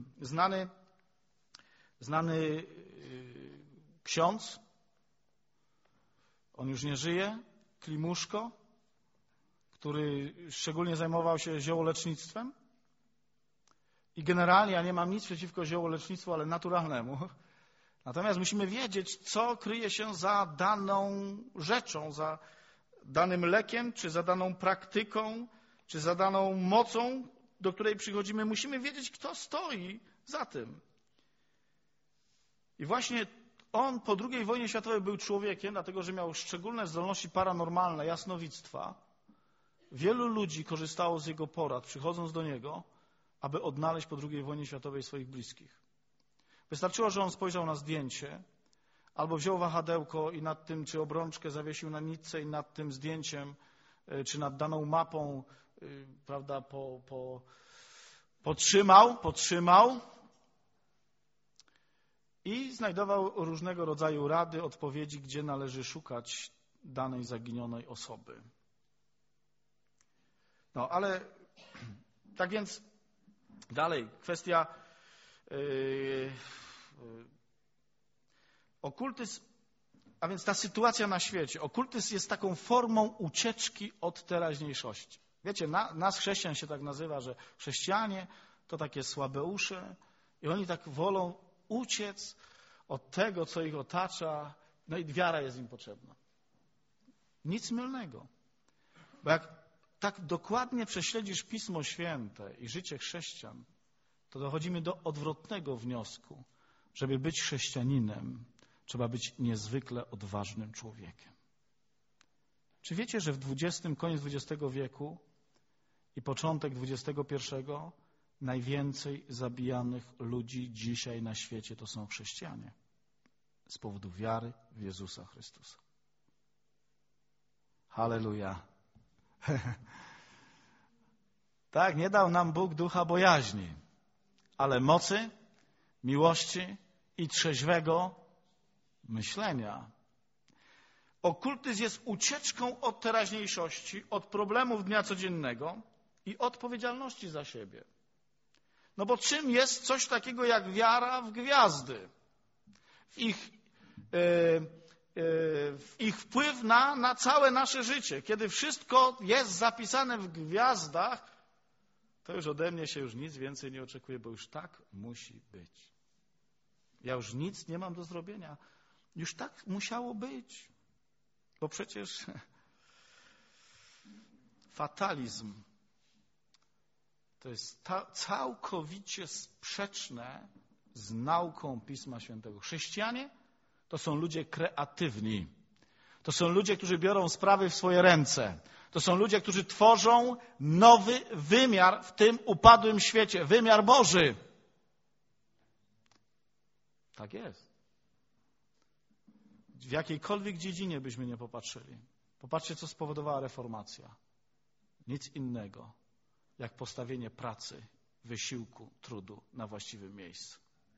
znany ksiądz, on już nie żyje, Klimuszko, który szczególnie zajmował się ziołolecznictwem. I generalnie ja nie mam nic przeciwko ziołolecznictwu, ale naturalnemu. Natomiast musimy wiedzieć, co kryje się za daną rzeczą, za danym lekiem, czy za daną praktyką, czy za daną mocą, do której przychodzimy. Musimy wiedzieć, kto stoi za tym. I właśnie on po II wojnie światowej był człowiekiem, dlatego że miał szczególne zdolności paranormalne, jasnowictwa. Wielu ludzi korzystało z jego porad, przychodząc do niego, aby odnaleźć po II wojnie światowej swoich bliskich. Wystarczyło, że on spojrzał na zdjęcie, albo wziął wahadełko i nad tym, czy obrączkę zawiesił na nitce i nad tym zdjęciem, czy nad daną mapą, prawda, podtrzymał i znajdował różnego rodzaju rady, odpowiedzi, gdzie należy szukać danej zaginionej osoby. No, ale tak więc dalej, kwestia okultyzm, a więc ta sytuacja na świecie. Okultyzm jest taką formą ucieczki od teraźniejszości. Wiecie, nas chrześcijan się tak nazywa, że chrześcijanie to takie słabeusze i oni tak wolą uciec od tego, co ich otacza, no i wiara jest im potrzebna. Nic mylnego. Bo jak tak dokładnie prześledzisz Pismo Święte i życie chrześcijan, to dochodzimy do odwrotnego wniosku. Żeby być chrześcijaninem, trzeba być niezwykle odważnym człowiekiem. Czy wiecie, że koniec XX wieku i początek XXI najwięcej zabijanych ludzi dzisiaj na świecie to są chrześcijanie z powodu wiary w Jezusa Chrystusa. Halleluja. Tak, nie dał nam Bóg ducha bojaźni, ale mocy, miłości i trzeźwego myślenia. Okultyzm jest ucieczką od teraźniejszości, od problemów dnia codziennego i odpowiedzialności za siebie. No bo czym jest coś takiego jak wiara w gwiazdy? W ich wpływ na całe nasze życie. Kiedy wszystko jest zapisane w gwiazdach, to już ode mnie się już nic więcej nie oczekuje, bo już tak musi być. Ja już nic nie mam do zrobienia. Już tak musiało być. Bo przecież fatalizm to jest całkowicie sprzeczne z nauką Pisma Świętego. Chrześcijanie to są ludzie kreatywni. To są ludzie, którzy biorą sprawy w swoje ręce. To są ludzie, którzy tworzą nowy wymiar w tym upadłym świecie. Wymiar Boży. Tak jest. W jakiejkolwiek dziedzinie byśmy nie popatrzyli. Popatrzcie, co spowodowała reformacja. Nic innego, jak postawienie pracy, wysiłku, trudu na właściwym miejscu.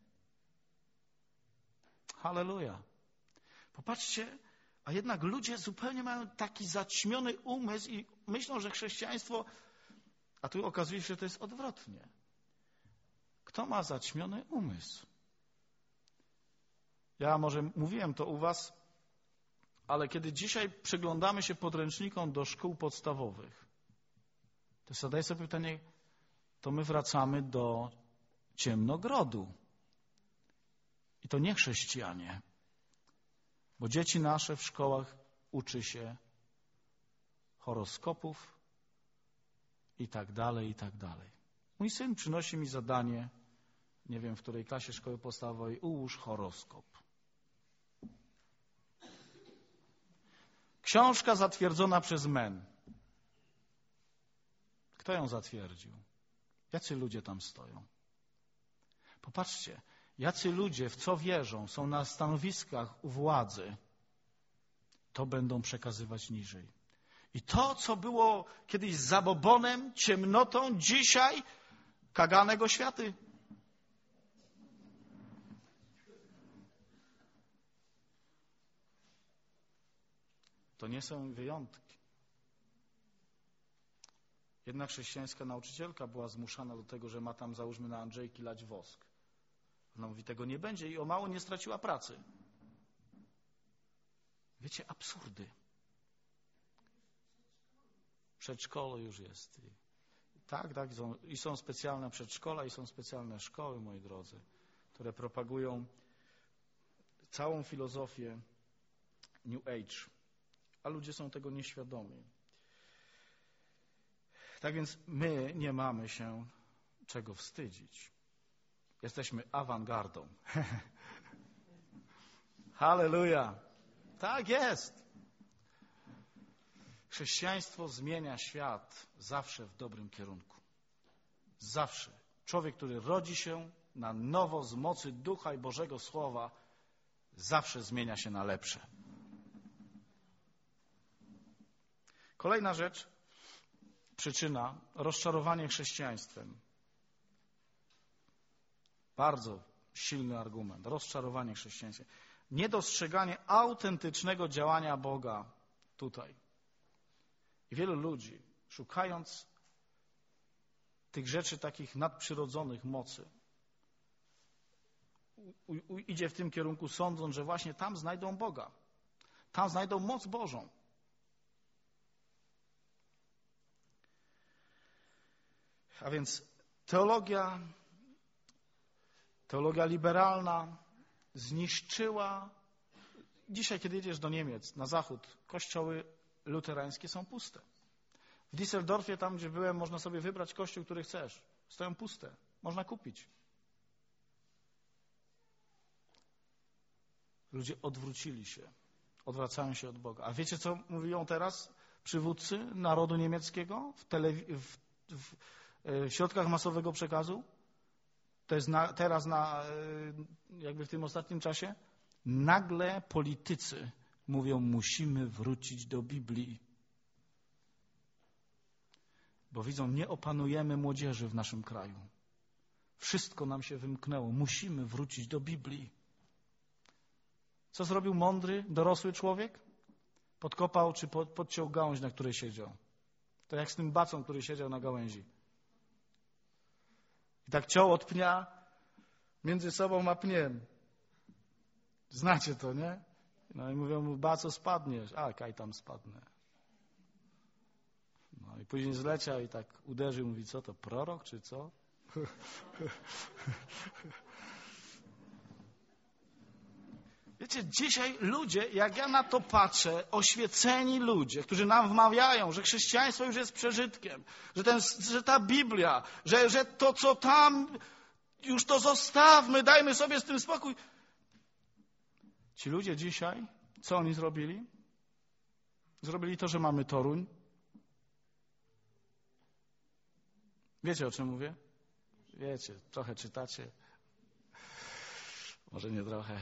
Halleluja. Popatrzcie, a jednak ludzie zupełnie mają taki zaćmiony umysł i myślą, że chrześcijaństwo, a tu okazuje się, że to jest odwrotnie. Kto ma zaćmiony umysł? Ja może mówiłem to u was, ale kiedy dzisiaj przyglądamy się podręcznikom do szkół podstawowych, to zadaję sobie pytanie, to my wracamy do ciemnogrodu. I to nie chrześcijanie. Bo dzieci nasze w szkołach uczy się horoskopów i tak dalej, i tak dalej. Mój syn przynosi mi zadanie, nie wiem w której klasie szkoły podstawowej, ułóż horoskop. Książka zatwierdzona przez MEN. Kto ją zatwierdził? Jacy ludzie tam stoją? Popatrzcie, jacy ludzie w co wierzą, są na stanowiskach u władzy, to będą przekazywać niżej. I to, co było kiedyś zabobonem, ciemnotą, dzisiaj kaganego światy. To nie są wyjątki. Jedna chrześcijańska nauczycielka była zmuszana do tego, że ma tam, załóżmy, na Andrzejki lać wosk. Ona mówi, tego nie będzie i o mało nie straciła pracy. Wiecie, absurdy. Przedszkole już jest. Tak, i są specjalne przedszkola, i są specjalne szkoły, moi drodzy, które propagują całą filozofię New Age, a ludzie są tego nieświadomi. Tak więc my nie mamy się czego wstydzić. Jesteśmy awangardą. Halleluja. Tak jest. Chrześcijaństwo zmienia świat zawsze w dobrym kierunku. Zawsze. Człowiek, który rodzi się na nowo z mocy Ducha i Bożego Słowa, zawsze zmienia się na lepsze. Kolejna rzecz, przyczyna, rozczarowanie chrześcijaństwem. Bardzo silny argument. Rozczarowanie chrześcijaństwem. Niedostrzeganie autentycznego działania Boga tutaj. I wielu ludzi, szukając tych rzeczy takich nadprzyrodzonych mocy, idzie w tym kierunku, sądząc, że właśnie tam znajdą Boga. Tam znajdą moc Bożą. A więc teologia liberalna zniszczyła. Dzisiaj, kiedy jedziesz do Niemiec, na zachód, kościoły luterańskie są puste. W Düsseldorfie, tam gdzie byłem, można sobie wybrać kościół, który chcesz. Stoją puste. Można kupić. Ludzie odwrócili się. Odwracają się od Boga. A wiecie, co mówią teraz przywódcy narodu niemieckiego w środkach masowego przekazu? To jest jakby w tym ostatnim czasie. Nagle politycy mówią, musimy wrócić do Biblii. Bo widzą, nie opanujemy młodzieży w naszym kraju. Wszystko nam się wymknęło. Musimy wrócić do Biblii. Co zrobił mądry, dorosły człowiek? Podkopał czy podciął gałąź, na której siedział. To jak z tym bacą, który siedział na gałęzi. I tak ciął od pnia między sobą a pniem. Znacie to, nie? No i mówią mu, baco, spadniesz. A, kaj tam spadnę. No i później zleciał i tak uderzył, mówi, co to, prorok czy co? Wiecie, dzisiaj ludzie, jak ja na to patrzę, oświeceni ludzie, którzy nam wmawiają, że chrześcijaństwo już jest przeżytkiem, że ta Biblia, że to, co tam, już to zostawmy, dajmy sobie z tym spokój. Ci ludzie dzisiaj, co oni zrobili? Zrobili to, że mamy Toruń. Wiecie, o czym mówię? Wiecie, trochę czytacie. Może nie trochę.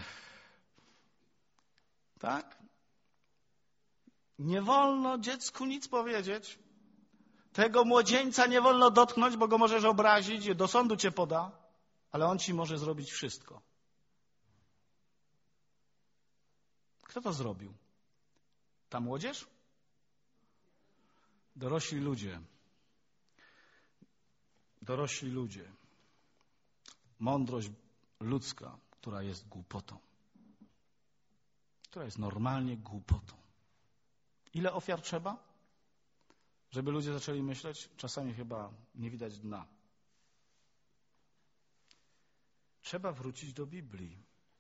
Tak? Nie wolno dziecku nic powiedzieć. Tego młodzieńca nie wolno dotknąć, bo go możesz obrazić, do sądu cię poda, ale on ci może zrobić wszystko. Kto to zrobił? Ta młodzież? Dorośli ludzie. Dorośli ludzie. Mądrość ludzka, która jest głupotą. Która jest normalnie głupotą. Ile ofiar trzeba? Żeby ludzie zaczęli myśleć? Czasami chyba nie widać dna. Trzeba wrócić do Biblii.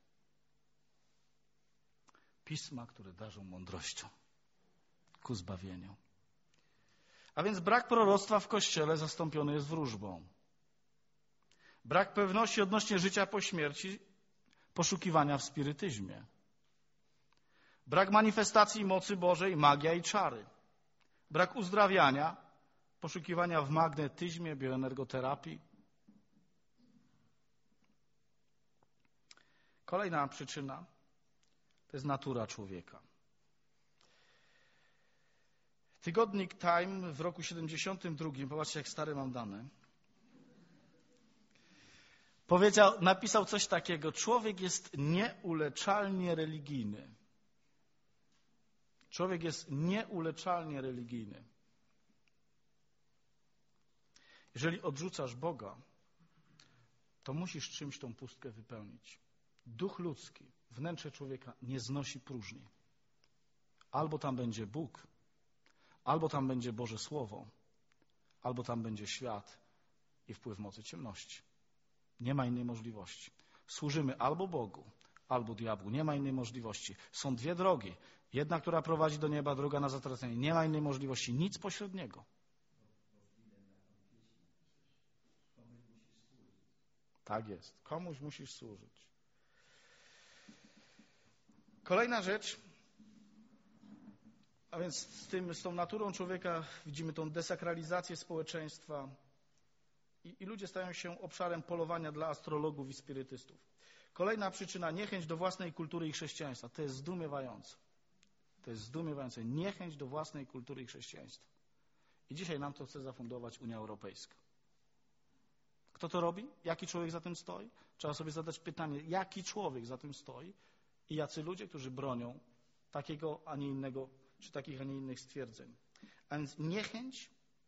Pisma, które darzą mądrością ku zbawieniu. A więc brak proroctwa w Kościele zastąpiony jest wróżbą. Brak pewności odnośnie życia po śmierci, poszukiwania w spirytyzmie. Brak manifestacji mocy Bożej, magia i czary. Brak uzdrawiania, poszukiwania w magnetyzmie, bioenergoterapii. Kolejna przyczyna to jest natura człowieka. Tygodnik Time w roku 72, popatrzcie jak stare mam dane, napisał coś takiego: człowiek jest nieuleczalnie religijny. Człowiek jest nieuleczalnie religijny. Jeżeli odrzucasz Boga, to musisz czymś tą pustkę wypełnić. Duch ludzki, wnętrze człowieka nie znosi próżni. Albo tam będzie Bóg, albo tam będzie Boże Słowo, albo tam będzie świat i wpływ mocy ciemności. Nie ma innej możliwości. Służymy albo Bogu, albo diabłu. Nie ma innej możliwości. Są dwie drogi. Jedna, która prowadzi do nieba, druga na zatracenie. Nie ma innej możliwości. Nic pośredniego. Tak jest. Komuś musisz służyć. Kolejna rzecz, a więc z tą naturą człowieka widzimy tą desakralizację społeczeństwa i ludzie stają się obszarem polowania dla astrologów i spirytystów. Kolejna przyczyna, niechęć do własnej kultury i chrześcijaństwa. To jest zdumiewające. To jest zdumiewające. Niechęć do własnej kultury i chrześcijaństwa. I dzisiaj nam to chce zafundować Unia Europejska. Kto to robi? Jaki człowiek za tym stoi? Trzeba sobie zadać pytanie, jaki człowiek za tym stoi i jacy ludzie, którzy bronią takiego, a nie innego, czy takich, a nie innych stwierdzeń. A więc niechęć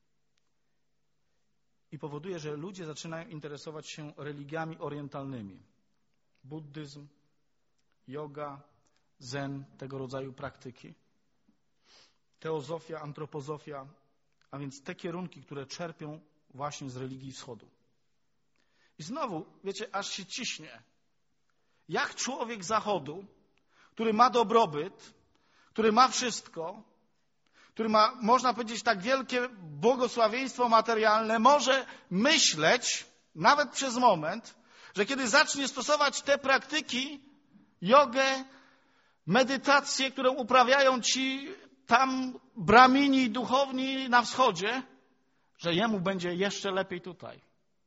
i powoduje, że ludzie zaczynają interesować się religiami orientalnymi. Buddyzm, yoga, zen, tego rodzaju praktyki. Teozofia, antropozofia, a więc te kierunki, które czerpią właśnie z religii wschodu. I znowu, wiecie, aż się ciśnie. Jak człowiek zachodu, który ma dobrobyt, który ma wszystko, który ma, można powiedzieć, tak wielkie błogosławieństwo materialne, może myśleć, nawet przez moment, że kiedy zacznie stosować te praktyki, jogę, medytację, którą uprawiają ci tam bramini i duchowni na wschodzie, że jemu będzie jeszcze lepiej tutaj.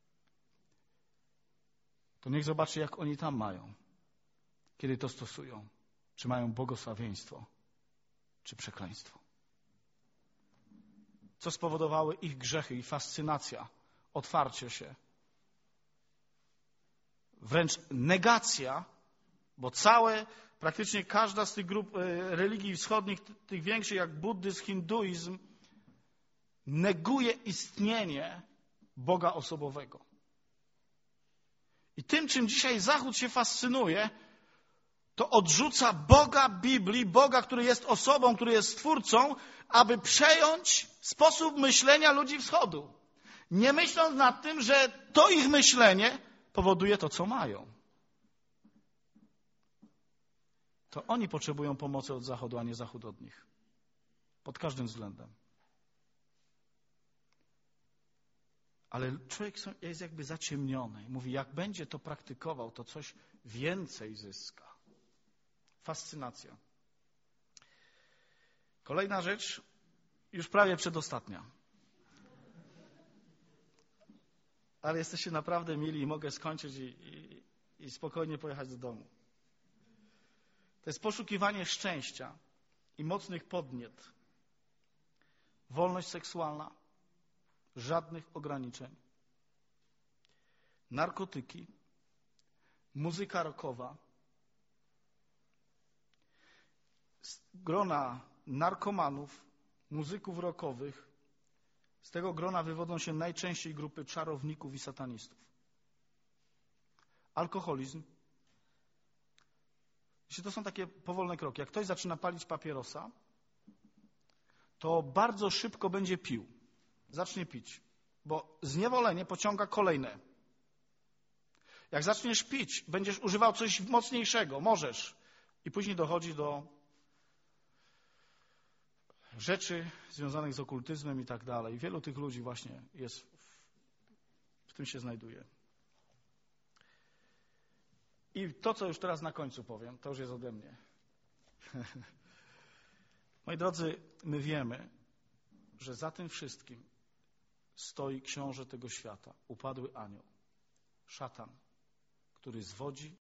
To niech zobaczy, jak oni tam mają, kiedy to stosują. Czy mają błogosławieństwo, czy przekleństwo. co spowodowały ich grzechy i fascynacja, otwarcie się. Wręcz negacja, bo praktycznie każda z tych grup religii wschodnich, tych większych jak buddyzm, hinduizm, neguje istnienie Boga osobowego. I tym, czym dzisiaj Zachód się fascynuje, to odrzuca Boga Biblii, Boga, który jest osobą, który jest Stwórcą, aby przejąć sposób myślenia ludzi Wschodu. Nie myśląc nad tym, że to ich myślenie powoduje to, co mają. To oni potrzebują pomocy od Zachodu, a nie Zachód od nich. Pod każdym względem. Ale człowiek jest jakby zaciemniony. Mówi, jak będzie to praktykował, to coś więcej zyska. Fascynacja. Kolejna rzecz, już prawie przedostatnia. Ale jesteście naprawdę mili i mogę skończyć i spokojnie pojechać do domu. To jest poszukiwanie szczęścia i mocnych podniet. Wolność seksualna, żadnych ograniczeń. Narkotyki, muzyka rockowa. Z grona narkomanów, muzyków rockowych, z tego grona wywodzą się najczęściej grupy czarowników i satanistów. Alkoholizm. Jeśli to są takie powolne kroki. Jak ktoś zaczyna palić papierosa, to bardzo szybko będzie pił. Zacznie pić, bo zniewolenie pociąga kolejne. Jak zaczniesz pić, będziesz używał coś mocniejszego, możesz. I później dochodzi do rzeczy związanych z okultyzmem i tak dalej. Wielu tych ludzi właśnie jest w tym się znajduje. I to, co już teraz na końcu powiem, to już jest ode mnie. Moi drodzy, my wiemy, że za tym wszystkim stoi książę tego świata, upadły anioł, szatan, który zwodzi